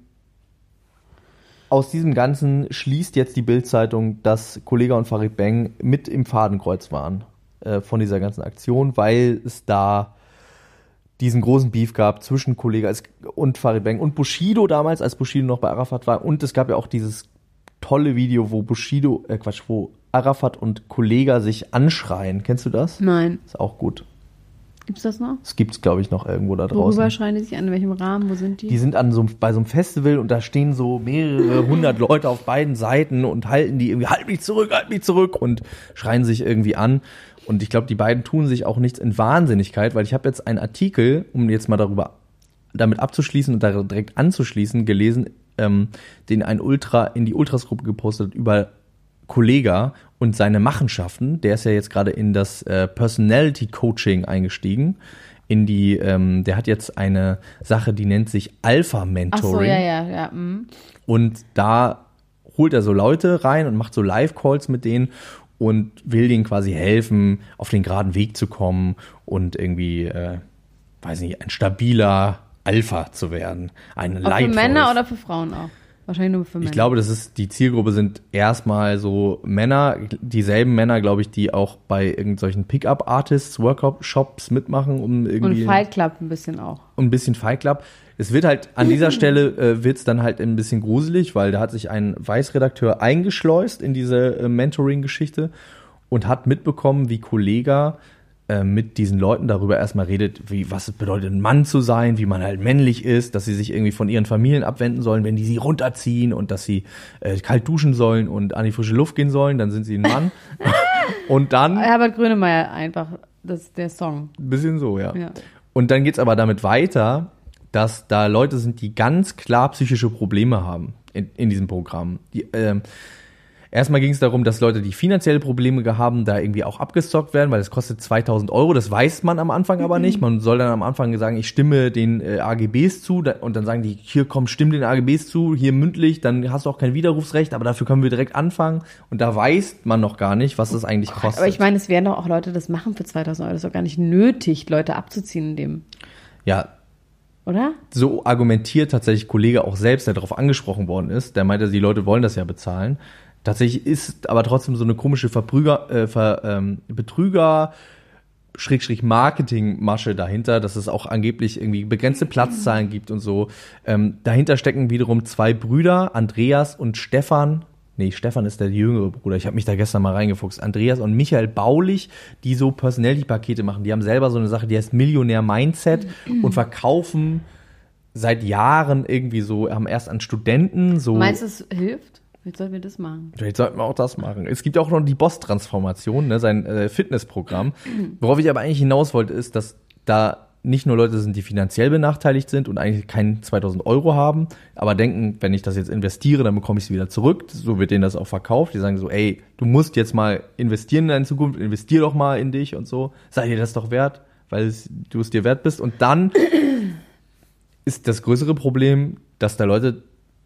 aus diesem Ganzen schließt jetzt die Bild-Zeitung, dass Kollega und Farid Bang mit im Fadenkreuz waren äh, von dieser ganzen Aktion, weil es da diesen großen Beef gab zwischen Kollega und Farid Bang und Bushido damals, als Bushido noch bei Arafat war. Und es gab ja auch dieses tolle Video, wo Bushido, äh Quatsch, wo Arafat und Kollega sich anschreien. Kennst du das? Nein. Ist auch gut. Gibt's das noch? Das gibt's, glaube ich, noch irgendwo da draußen. Worüber schreien die sich an? In welchem Rahmen? Wo sind die? Die sind an so, einem- bei so einem Festival und da stehen so mehrere hundert Leute auf beiden Seiten und halten die irgendwie, halt mich zurück, halt mich zurück und schreien sich irgendwie an. Und ich glaube, die beiden tun sich auch nichts in Wahnsinnigkeit, weil ich habe jetzt einen Artikel, um jetzt mal darüber damit abzuschließen und da direkt anzuschließen, gelesen, ähm, den ein Ultra in die Ultras-Gruppe gepostet hat über Kollega und seine Machenschaften. Der ist ja jetzt gerade in das äh, Personality Coaching eingestiegen. In die, ähm, der hat jetzt eine Sache, die nennt sich Alpha Ach Mentoring. so, ja, ja, ja. mhm. Und da holt er so Leute rein und macht so Live-Calls mit denen und will denen quasi helfen, auf den geraden Weg zu kommen und irgendwie, äh, weiß nicht, ein stabiler Alpha zu werden. Ein Auch für Lightwolf. Männer oder für Frauen auch? Wahrscheinlich nur für Männer. Ich glaube, das ist, die Zielgruppe sind erstmal so Männer, dieselben Männer, glaube ich, die auch bei irgendwelchen Pickup-Artists, Workshops mitmachen, um Und irgendwie Fight Club ein bisschen auch. und ein bisschen Fight Club. Es wird halt, an dieser Stelle äh, wird es dann halt ein bisschen gruselig, weil da hat sich ein Weißredakteur eingeschleust in diese äh, Mentoring-Geschichte und hat mitbekommen, wie Kollega äh, mit diesen Leuten darüber erstmal redet, wie was es bedeutet, ein Mann zu sein, wie man halt männlich ist, dass sie sich irgendwie von ihren Familien abwenden sollen, wenn die sie runterziehen und dass sie äh, kalt duschen sollen und an die frische Luft gehen sollen, dann sind sie ein Mann. Und dann, Herbert Grönemeyer einfach, das ist der Song. ein bisschen so, ja. Ja. Und dann geht's aber damit weiter, dass da Leute sind, die ganz klar psychische Probleme haben in, in diesem Programm. Die, ähm, erstmal ging es darum, dass Leute, die finanzielle Probleme haben, da irgendwie auch abgezockt werden, weil es kostet zweitausend Euro. Das weiß man am Anfang aber nicht. Man soll dann am Anfang sagen, ich stimme den äh, A G Bs zu. Da, und dann sagen die, hier komm, stimm den A G Bs zu, hier mündlich, dann hast du auch kein Widerrufsrecht, aber dafür können wir direkt anfangen. Und da weiß man noch gar nicht, was das eigentlich kostet. Aber ich meine, es werden doch auch Leute das machen für zweitausend Euro. Das ist doch gar nicht nötig, Leute abzuziehen in dem. Ja. Oder? So argumentiert tatsächlich Kollege auch selbst, der darauf angesprochen worden ist. Der meinte, die Leute wollen das ja bezahlen. Tatsächlich ist aber trotzdem so eine komische Verbrüger, äh, Ver, ähm, Betrüger, Schrägstrich Marketing-Masche dahinter, dass es auch angeblich irgendwie begrenzte Platzzahlen gibt und so. Ähm, dahinter stecken wiederum zwei Brüder, Andreas und Stefan. Nee, Stefan ist der jüngere Bruder. Ich habe mich da gestern mal reingefuchst. Andreas und Michael Baulich, die so Personality-Pakete machen. Die haben selber so eine Sache, die heißt Millionär-Mindset und verkaufen seit Jahren irgendwie so, haben erst an Studenten so. Meinst du, es hilft? Vielleicht sollten wir das machen. Vielleicht sollten wir auch das machen. Es gibt auch noch die Boss-Transformation, ne, sein äh, Fitnessprogramm. Worauf ich aber eigentlich hinaus wollte, ist, dass da nicht nur Leute sind, die finanziell benachteiligt sind und eigentlich keinen zweitausend Euro haben, aber denken, wenn ich das jetzt investiere, dann bekomme ich es wieder zurück. So wird denen das auch verkauft. Die sagen so, ey, du musst jetzt mal investieren in deine Zukunft, investier doch mal in dich und so. Sei dir das doch wert, weil es, du es dir wert bist. Und dann ist das größere Problem, dass da Leute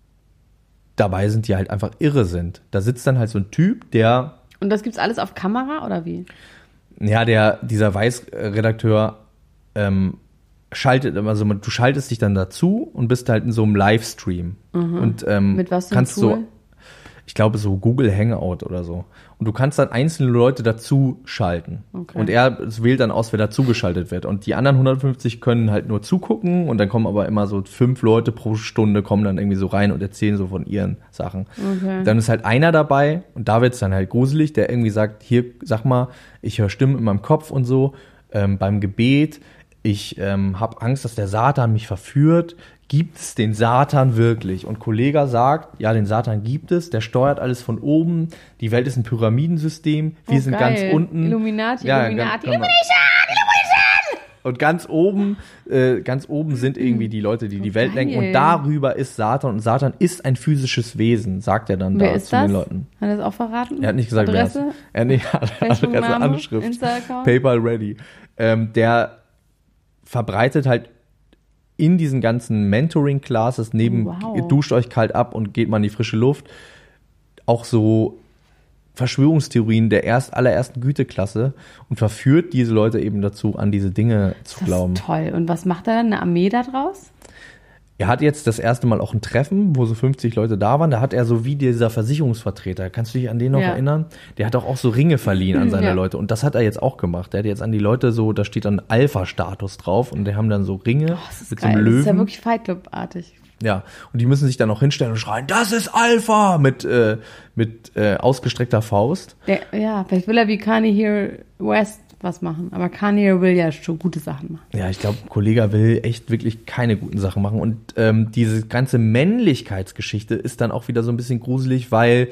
dabei sind, die halt einfach irre sind. Da sitzt dann halt so ein Typ, der... Und das gibt's alles auf Kamera oder wie? Ja, der dieser Weiß-Redakteur ähm, schaltet immer so, du schaltest dich dann dazu und bist halt in so einem Livestream. Mhm. Und ähm, mit was für kannst Tool? so, ich glaube so Google Hangout oder so. Und du kannst dann einzelne Leute dazu schalten. Okay. Und er wählt dann aus, wer dazugeschaltet wird. Und die anderen hundertfünfzig können halt nur zugucken und dann kommen aber immer so fünf Leute pro Stunde, kommen dann irgendwie so rein und erzählen so von ihren Sachen. Okay. Dann ist halt einer dabei und da wird's dann halt gruselig, der irgendwie sagt, hier, sag mal, ich höre Stimmen in meinem Kopf und so, ähm, beim Gebet, ich ähm, habe Angst, dass der Satan mich verführt. Gibt es den Satan wirklich? Und Kollege sagt, ja, den Satan gibt es, der steuert alles von oben, die Welt ist ein Pyramidensystem, wir oh, sind geil. Ganz unten. Illuminati, ja, Illuminati, ganz, Illumination, Illumination! Und ganz oben, äh, ganz oben sind irgendwie die Leute, die die oh, Welt geil. lenken. Und darüber ist Satan. Und Satan ist ein physisches Wesen, sagt er dann wer da ist zu das? den Leuten. Hat er das auch verraten? Er hat nicht gesagt, Adresse? wer es ist. Er nee, hat Adresse, Anschrift, PayPal ready. Ähm, der verbreitet halt in diesen ganzen Mentoring-Classes neben wow. duscht euch kalt ab und geht mal in die frische Luft auch so Verschwörungstheorien der erst allerersten Güteklasse und verführt diese Leute eben dazu, an diese Dinge zu das glauben. Ist toll. Und was macht er dann? Eine Armee da draus? Er hat jetzt das erste Mal auch ein Treffen, wo so fünfzig Leute da waren. Da hat er so wie dieser Versicherungsvertreter, kannst du dich an den noch ja. erinnern? Der hat auch, auch so Ringe verliehen an seine ja. Leute. Und das hat er jetzt auch gemacht. Der hat jetzt an die Leute so, da steht dann Alpha-Status drauf und die haben dann so Ringe oh, mit geil. so einem Löwen. Das ist ja wirklich Fight Club-artig. Ja, und die müssen sich dann auch hinstellen und schreien, das ist Alpha, mit, äh, mit äh, ausgestreckter Faust. Der, ja, vielleicht will er wie Kanye hier West was machen. Aber Kanye will ja schon gute Sachen machen. Ja, ich glaube, Kollege will echt wirklich keine guten Sachen machen. Und ähm, diese ganze Männlichkeitsgeschichte ist dann auch wieder so ein bisschen gruselig, weil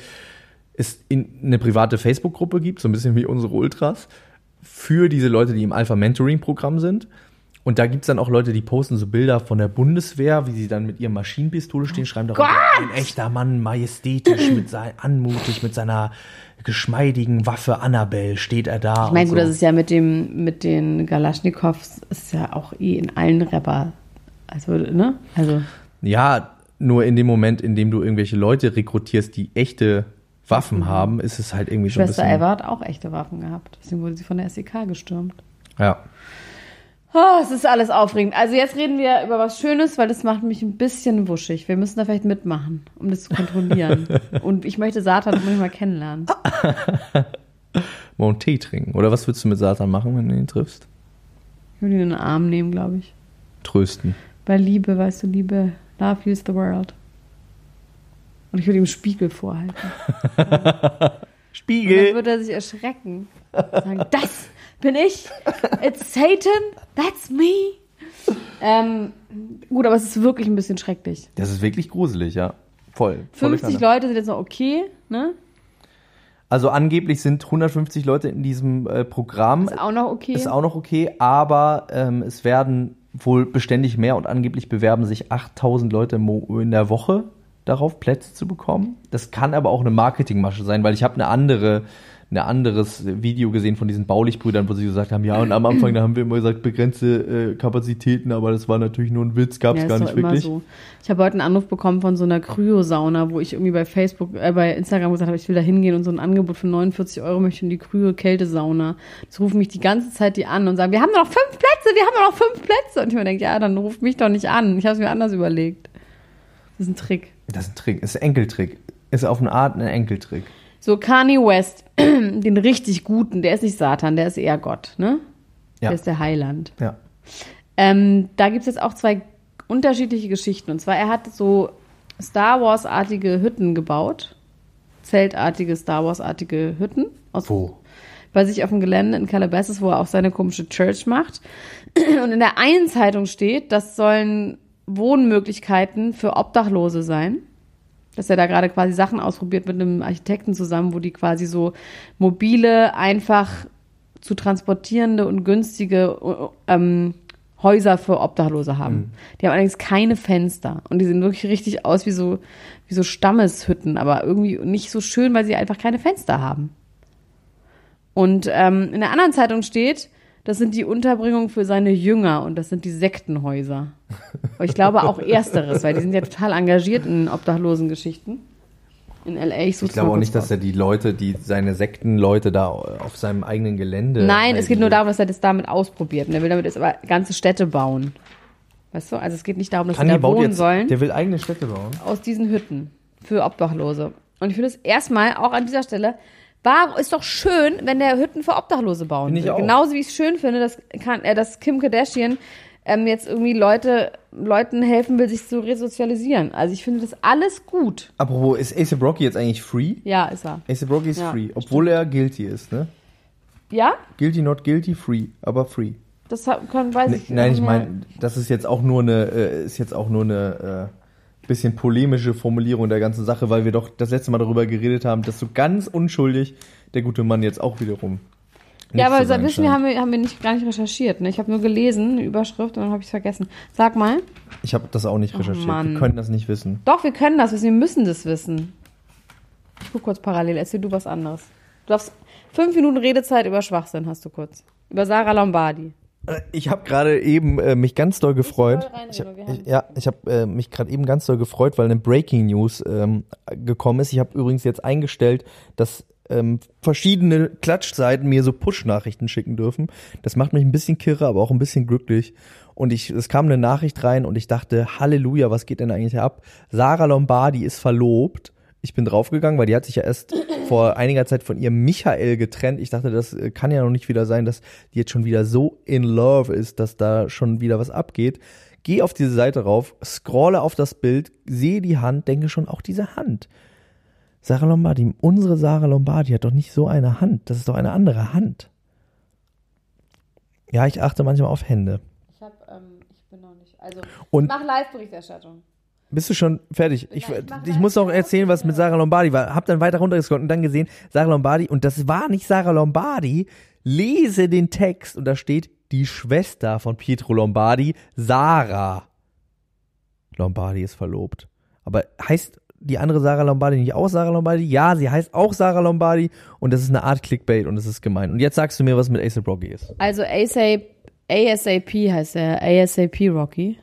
es in eine private Facebook-Gruppe gibt, so ein bisschen wie unsere Ultras, für diese Leute, die im Alpha-Mentoring-Programm sind. Und da gibt's dann auch Leute, die posten so Bilder von der Bundeswehr, wie sie dann mit ihrem Maschinenpistole stehen, schreiben darunter, ein echter Mann, majestätisch, mit sein, anmutig, mit seiner geschmeidigen Waffe Annabelle steht er da. Ich meine, gut, so. das ist ja mit dem, mit den Galaschnikows, ist ja auch eh in allen Rapper, also, ne? Also. Ja, nur in dem Moment, in dem du irgendwelche Leute rekrutierst, die echte Waffen mhm. haben, ist es halt irgendwie schon ein bisschen... Schwester Eva hat auch echte Waffen gehabt, deswegen wurde sie von der S E K gestürmt. Ja. Oh, es ist alles aufregend. Also jetzt reden wir über was Schönes, weil das macht mich ein bisschen wuschig. Wir müssen da vielleicht mitmachen, um das zu kontrollieren. Und ich möchte Satan unbedingt mal kennenlernen. Mal einen Tee trinken. Oder was würdest du mit Satan machen, wenn du ihn triffst? Ich würde ihn in den Arm nehmen, glaube ich. Trösten. Weil Liebe, weißt du, Liebe, love is the world. Und ich würde ihm Spiegel vorhalten. Spiegel? Und dann würde er sich erschrecken. Sagen, das bin ich. It's Satan. That's me. Ähm, gut, aber es ist wirklich ein bisschen schrecklich. Das ist wirklich gruselig, ja. Voll. fünfzig Leute sind jetzt noch okay, ne? Also angeblich sind hundertfünfzig Leute in diesem äh, Programm. Ist auch noch okay. Ist auch noch okay, aber ähm, es werden wohl beständig mehr und angeblich bewerben sich achttausend Leute in der Woche darauf, Plätze zu bekommen. Das kann aber auch eine Marketingmasche sein, weil ich habe eine andere, ein anderes Video gesehen von diesen Baulich-Brüdern, wo sie gesagt haben, ja, und am Anfang, da haben wir immer gesagt, begrenzte äh, Kapazitäten, aber das war natürlich nur ein Witz, gab es ja, gar ist nicht doch immer wirklich. So. Ich habe heute einen Anruf bekommen von so einer Kryo-Sauna, wo ich irgendwie bei Facebook, äh, bei Instagram gesagt habe, ich will da hingehen und so ein Angebot für neunundvierzig Euro möchte in die Kryo-Kältesauna. Jetzt rufen mich die ganze Zeit die an und sagen, wir haben noch fünf Plätze, wir haben noch fünf Plätze. Und ich mir denke, ja, dann ruft mich doch nicht an. Ich habe es mir anders überlegt. Das ist ein Trick. Das ist ein Trick, ist ein Enkeltrick. Ist auf eine Art ein Enkeltrick. So, Kanye West, den richtig guten, der ist nicht Satan, der ist eher Gott, ne? Ja. Der ist der Heiland. Ja. Ähm, da gibt es jetzt auch zwei unterschiedliche Geschichten. Und zwar, er hat so Star Wars-artige Hütten gebaut. Zeltartige, Star Wars-artige Hütten. Aus, Wo? Bei sich auf dem Gelände in Calabasas, wo er auch seine komische Church macht. Und in der einen Zeitung steht, das sollen Wohnmöglichkeiten für Obdachlose sein. Dass er da gerade quasi Sachen ausprobiert mit einem Architekten zusammen, wo die quasi so mobile, einfach zu transportierende und günstige ähm, Häuser für Obdachlose haben. Mhm. Die haben allerdings keine Fenster und die sehen wirklich richtig aus wie so, wie so Stammeshütten, aber irgendwie nicht so schön, weil sie einfach keine Fenster haben. Und ähm, in der anderen Zeitung steht, das sind die Unterbringungen für seine Jünger und das sind die Sektenhäuser. Aber ich glaube auch Ersteres, weil die sind ja total engagiert in Obdachlosengeschichten. In L A. Ich, ich glaube auch nicht, dass er die Leute, die seine Sektenleute da auf seinem eigenen Gelände... Nein, es geht nur darum, dass er das damit ausprobiert. Und er will damit jetzt aber ganze Städte bauen. Weißt du? Also es geht nicht darum, dass sie da wohnen jetzt, sollen. Der will eigene Städte bauen. Aus diesen Hütten für Obdachlose. Und ich finde es erstmal auch an dieser Stelle... War, ist doch schön, wenn der Hütten für Obdachlose bauen will. Genauso wie ich es schön finde, dass, kann, äh, dass Kim Kardashian ähm, jetzt irgendwie Leute, Leuten helfen will, sich zu resozialisieren. Also ich finde das alles gut. Apropos, ist A$AP Rocky jetzt eigentlich free? Ja, ist er. A$AP Rocky ist ja, free, obwohl stimmt. er guilty ist, ne? Ja? Guilty, not guilty, free, aber free. Das kann, weiß ich nicht. Nein, ich meine, das ist jetzt auch nur eine, äh, ist jetzt auch nur eine... Äh, bisschen polemische Formulierung der ganzen Sache, weil wir doch das letzte Mal darüber geredet haben, dass so ganz unschuldig der gute Mann jetzt auch wiederum. Ja, aber so wissen wir, haben wir, haben wir nicht, gar nicht recherchiert. Ne? Ich habe nur gelesen, eine Überschrift, und dann habe ich es vergessen. Sag mal. Ich habe das auch nicht recherchiert. Oh, wir können das nicht wissen. Doch, wir können das wissen. Wir müssen das wissen. Ich guck kurz parallel. Erzähl du was anderes. Du darfst fünf Minuten Redezeit über Schwachsinn hast du kurz. Über Sarah Lombardi. Ich habe gerade eben äh, mich ganz doll gefreut. Ich hab, ich, ja, ich habe äh, mich gerade eben ganz doll gefreut, weil eine Breaking News ähm, gekommen ist. Ich habe übrigens jetzt eingestellt, dass ähm, verschiedene Klatschseiten mir so Push-Nachrichten schicken dürfen. Das macht mich ein bisschen kirre, aber auch ein bisschen glücklich. Und ich, es kam eine Nachricht rein und ich dachte, Halleluja, was geht denn eigentlich ab? Sarah Lombardi ist verlobt. Ich bin draufgegangen, weil die hat sich ja erst vor einiger Zeit von ihrem Michael getrennt. Ich dachte, das kann ja noch nicht wieder sein, dass die jetzt schon wieder so in love ist, dass da schon wieder was abgeht. Geh auf diese Seite rauf, scrolle auf das Bild, sehe die Hand, denke schon, auch diese Hand. Sarah Lombardi, unsere Sarah Lombardi hat doch nicht so eine Hand. Das ist doch eine andere Hand. Ja, ich achte manchmal auf Hände. Ich hab, ähm, ich bin noch nicht, also, und ich mach Live-Berichterstattung. Bist du schon fertig? Ich, ich, ich muss noch erzählen, was mit Sarah Lombardi war. Hab dann weiter runtergescrollt und dann gesehen, Sarah Lombardi, und das war nicht Sarah Lombardi, lese den Text und da steht, die Schwester von Pietro Lombardi, Sarah Lombardi, ist verlobt. Aber heißt die andere Sarah Lombardi nicht auch Sarah Lombardi? Ja, sie heißt auch Sarah Lombardi und das ist eine Art Clickbait und das ist gemein. Und jetzt sagst du mir, was mit A$AP Rocky ist. Also A$AP, ASAP heißt er, ASAP Rocky.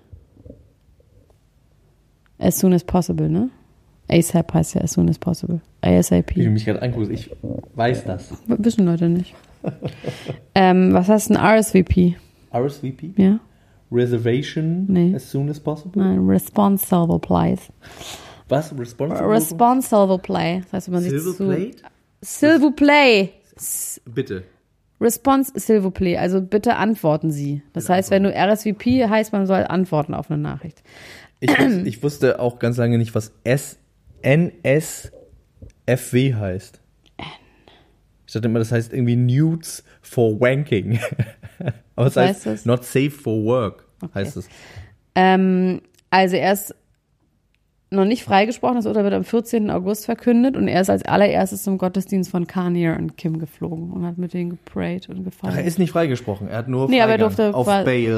As soon as possible, ne? ASAP heißt ja as soon as possible. ASAP. Wie du mich gerade anguckst, ich weiß das. Wissen Leute nicht. ähm, was heißt ein R S V P? R S V P? Ja. Reservation nee. as soon as possible? Nein, responsible place. Was? Responsible? Responsible play. Das heißt, wenn man sich Silver zu... Plate? S'il vous plaît. Bitte. Response, s'il vous plaît. Also bitte antworten Sie. Das bitte heißt, antworten. Wenn du R S V P heißt, man soll antworten auf eine Nachricht. Ich, wusste, ich wusste auch ganz lange nicht, was S N S F W heißt. N. Ich dachte immer, das heißt irgendwie Nudes for Wanking. Aber es heißt, heißt das? Not safe for work, okay. heißt es. Ähm, also er ist noch nicht freigesprochen, das Urteil wird am vierzehnten August verkündet und er ist als allererstes zum Gottesdienst von Kanye und Kim geflogen und hat mit denen geprayt und gefeiert. Ach, er ist nicht freigesprochen, er hat nur nee, aber er durfte auf war, Bail.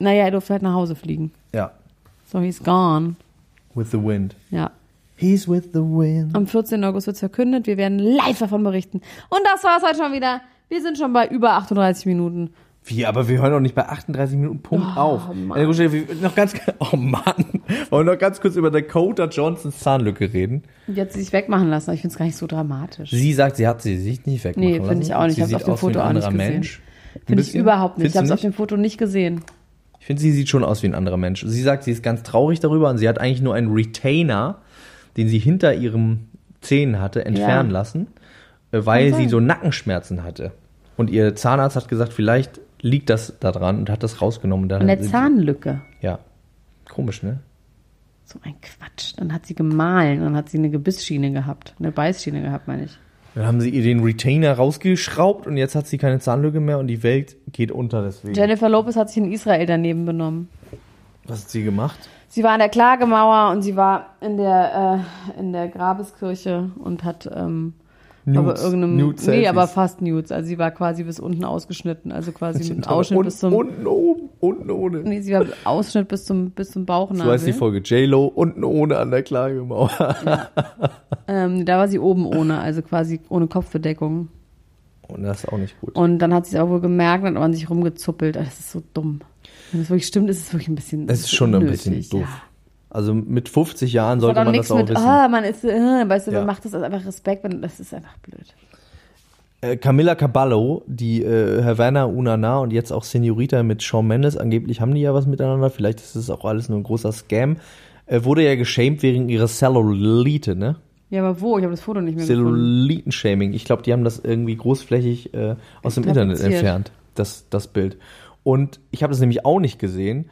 Naja, er durfte halt nach Hause fliegen. Ja. So, he's gone. With the wind. Ja. He's with the wind. Am vierzehnten August wird es verkündet. Wir werden live davon berichten. Und das war's heute schon wieder. Wir sind schon bei über achtunddreißig Minuten. Wie, aber wir hören doch nicht bei achtunddreißig Minuten Punkt Oh, auf. Mann. Äh, wir- noch ganz, oh Mann. Wollen wir noch ganz kurz über Dakota Johnsons Zahnlücke reden? Die hat sie sich wegmachen lassen. Ich finde es gar nicht so dramatisch. Sie sagt, sie hat sie sich nicht wegmachen Nee, lassen. finde ich auch nicht. Sie Ich habe sieht auf dem aus wie Foto ein auch nicht anderer gesehen. Mensch. Ein Finde ich bisschen. überhaupt nicht. Ich Findest habe es du auf dem Foto nicht gesehen. Ich finde, sie sieht schon aus wie ein anderer Mensch. Sie sagt, sie ist ganz traurig darüber und sie hat eigentlich nur einen Retainer, den sie hinter ihren Zähnen hatte, entfernen Ja. lassen, äh, weil Kann sie sein. so Nackenschmerzen hatte. Und ihr Zahnarzt hat gesagt, vielleicht liegt das da dran und hat das rausgenommen. Und dann An der hat sie- Zahnlücke. Ja, komisch, ne? So ein Quatsch. Dann hat sie gemahlen. Dann hat sie eine Gebissschiene gehabt. Eine Beißschiene gehabt, meine ich. Dann haben sie ihr den Retainer rausgeschraubt und jetzt hat sie keine Zahnlücke mehr und die Welt geht unter deswegen. Jennifer Lopez hat sich in Israel daneben benommen. Was hat sie gemacht? Sie war an der Klagemauer und sie war in der, äh, in der Grabeskirche und hat ähm, aber irgendeinem Nude nee, Selfies. aber fast Nudes. Also sie war quasi bis unten ausgeschnitten, also quasi mit Ausschnitt Un- bis zum Unten oben, unten ohne. nee, sie war Ausschnitt bis zum bis zum Bauchnabel. So heißt die Folge. J-Lo, unten ohne an der Klagemauer. Ähm, da war sie oben ohne, also quasi ohne Kopfbedeckung. Und das ist auch nicht gut. Und dann hat sie es auch wohl gemerkt und hat an sich rumgezuppelt. Das ist so dumm. Wenn das wirklich stimmt, ist es wirklich ein bisschen Es ist schon ein bisschen unnötig, doof. Ja. Also mit fünfzig Jahren Hat sollte auch man nichts das auch mit, wissen. ah, man ist, äh, weißt du, Ja. man macht das einfach Respekt, wenn, das ist einfach blöd. Äh, Camila Cabello, die äh, Havana Unana und jetzt auch Senorita mit Shawn Mendes, angeblich haben die ja was miteinander, vielleicht ist das auch alles nur ein großer Scam, äh, wurde ja geschämt wegen ihrer Cellulite, ne? Ja, aber wo? Ich habe das Foto nicht mehr gefunden. Celluliten-Shaming. Ich glaube, die haben das irgendwie großflächig äh, aus dem Internet Tapeziert. entfernt, das, das Bild. Und ich habe das nämlich auch nicht gesehen.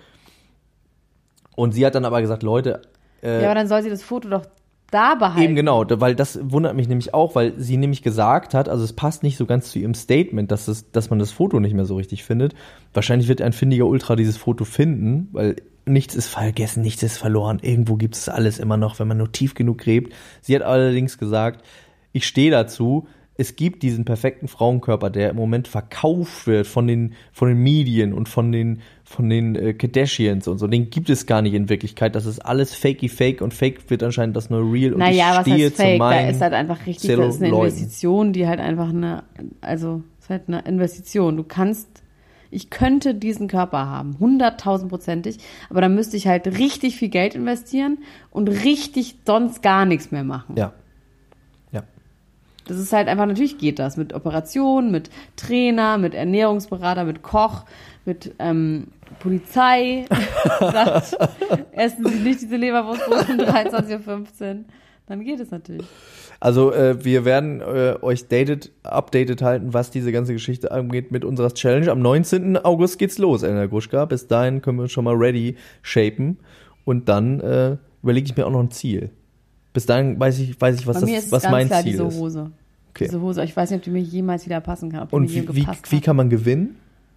Und sie hat dann aber gesagt, Leute, äh, Ja, aber dann soll sie das Foto doch da behalten. eben genau, da- weil das wundert mich nämlich auch, weil sie nämlich gesagt hat, also es passt nicht so ganz zu ihrem Statement, dass, es, dass man das Foto nicht mehr so richtig findet. Wahrscheinlich wird ein findiger Ultra dieses Foto finden, weil nichts ist vergessen, nichts ist verloren. Irgendwo gibt es alles immer noch, wenn man nur tief genug gräbt. Sie hat allerdings gesagt, ich stehe dazu, es gibt diesen perfekten Frauenkörper, der im Moment verkauft wird von den, von den Medien und von den, von den äh, Kardashians und so. Den gibt es gar nicht in Wirklichkeit. Das ist alles fakey fake und fake wird anscheinend das neue Real. Und Naja, ich was stehe heißt zu fake? Da meinen ist halt einfach richtig, das ist eine Zelluloiden. Investition, die halt einfach eine, also, ist halt eine Investition. Du kannst, ich könnte diesen Körper haben, hunderttausendprozentig, aber dann müsste ich halt richtig viel Geld investieren und richtig sonst gar nichts mehr machen. Ja. Ja. Das ist halt einfach, natürlich geht das mit Operationen, mit Trainer, mit Ernährungsberater, mit Koch, mit ähm, Polizei. Sagt, essen Sie nicht diese Leberwurstbrot um dreiundzwanzig Uhr fünfzehn. Dann geht es natürlich. Also äh, wir werden äh, euch dated, updated halten, was diese ganze Geschichte angeht mit unserer Challenge. Am neunzehnten August geht's los, Elena Gruschka. Bis dahin können wir uns schon mal ready shapen. Und dann äh, überlege ich mir auch noch ein Ziel. Bis dahin weiß ich, weiß ich was, Bei mir das, ist es was ganz mein klar Ziel diese ist. Hose. Okay. Diese Hose. Ich weiß nicht, ob die mir jemals wieder passen kann. Ob die mir Und je wie, wie, gepasst wie hat. kann man gewinnen?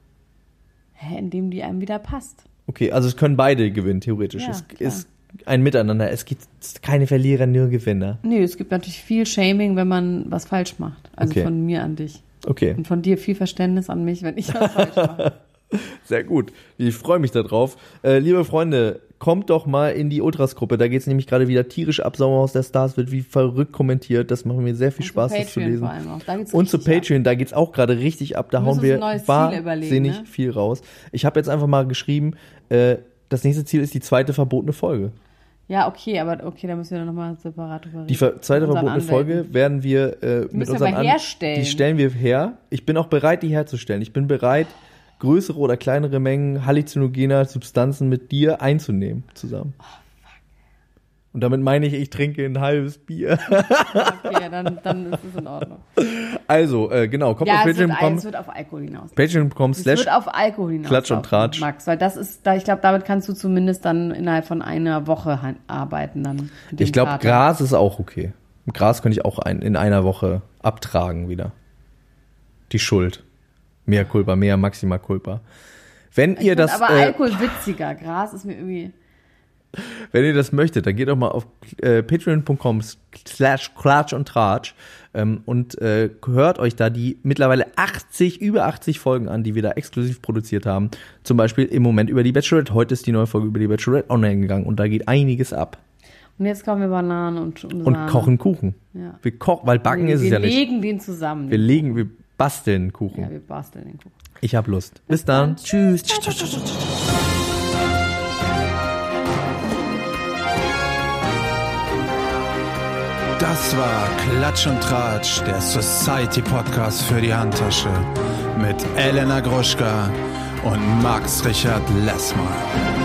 Hä, indem die einem wieder passt. Okay, also es können beide gewinnen, theoretisch. Ja, es klar. ist ein Miteinander. Es gibt keine Verlierer, nur Gewinner. Nee, es gibt natürlich viel Shaming, wenn man was falsch macht. Also Okay. von mir an dich. Okay, Und von dir viel Verständnis an mich, wenn ich was falsch mache. sehr gut. Ich freue mich darauf. Äh, liebe Freunde, kommt doch mal in die Ultras-Gruppe. Da geht es nämlich gerade wieder tierisch ab. Sommerhaus der Stars wird wie verrückt kommentiert. Das macht mir sehr viel Und zu Spaß, das zu Patreon lesen. vor allem auch. Da geht's Und zu richtig ab. Patreon, da geht's auch gerade richtig ab. Da Wir hauen müssen wir uns ein neues Ziel überlegen, wahnsinnig ne? viel raus. Ich habe jetzt einfach mal geschrieben, äh, das nächste Ziel ist die zweite verbotene Folge. Ja, okay, aber okay, da müssen wir dann nochmal separat drüber reden. Die ver zweite Mit unseren verbotene Folge Anwälten. werden wir äh, mit müssen wir unseren mal An- herstellen. Die stellen wir her. Ich bin auch bereit, die herzustellen. Ich bin bereit, größere oder kleinere Mengen halluzinogener Substanzen mit dir einzunehmen zusammen. Oh, Und damit meine ich, ich trinke ein halbes Bier. Okay, ja, dann, dann ist es in Ordnung. Also, äh, genau, kommt Ja, auf es wird, patreon es wird auf Alkohol hinaus. punkt com Es slash wird auf Alkohol hinaus. Klatsch und Tratsch. Max, weil das ist, da ich glaube, damit kannst du zumindest dann innerhalb von einer Woche han- arbeiten dann. mit dem Ich glaube, Kater. Gras ist auch okay. Gras könnte ich auch ein, in einer Woche abtragen wieder. Die Schuld. Mehr Culpa, mehr Maxima Culpa. Wenn Ich ihr find das... aber äh, Alkohol witziger. Gras ist mir irgendwie. Wenn ihr das möchtet, dann geht doch mal auf äh, patreon.com slash Klatsch und Tratsch ähm, und äh, hört euch da die mittlerweile achtzig, über achtzig Folgen an, die wir da exklusiv produziert haben. Zum Beispiel im Moment über die Bachelorette. Heute ist die neue Folge über die Bachelorette online gegangen und da geht einiges ab. Und jetzt kaufen wir Bananen und und, und kochen Kuchen. Ja. Wir kochen, weil backen wir, ist wir es ja nicht. Wir legen den zusammen. Wir legen, wir basteln Kuchen. Ja, wir basteln den Kuchen. Ich hab Lust. Bis, Bis dann. dann. Tschüss. Das war Klatsch und Tratsch, der Society-Podcast für die Handtasche mit Elena Gruschka und Max Richard Lessmann.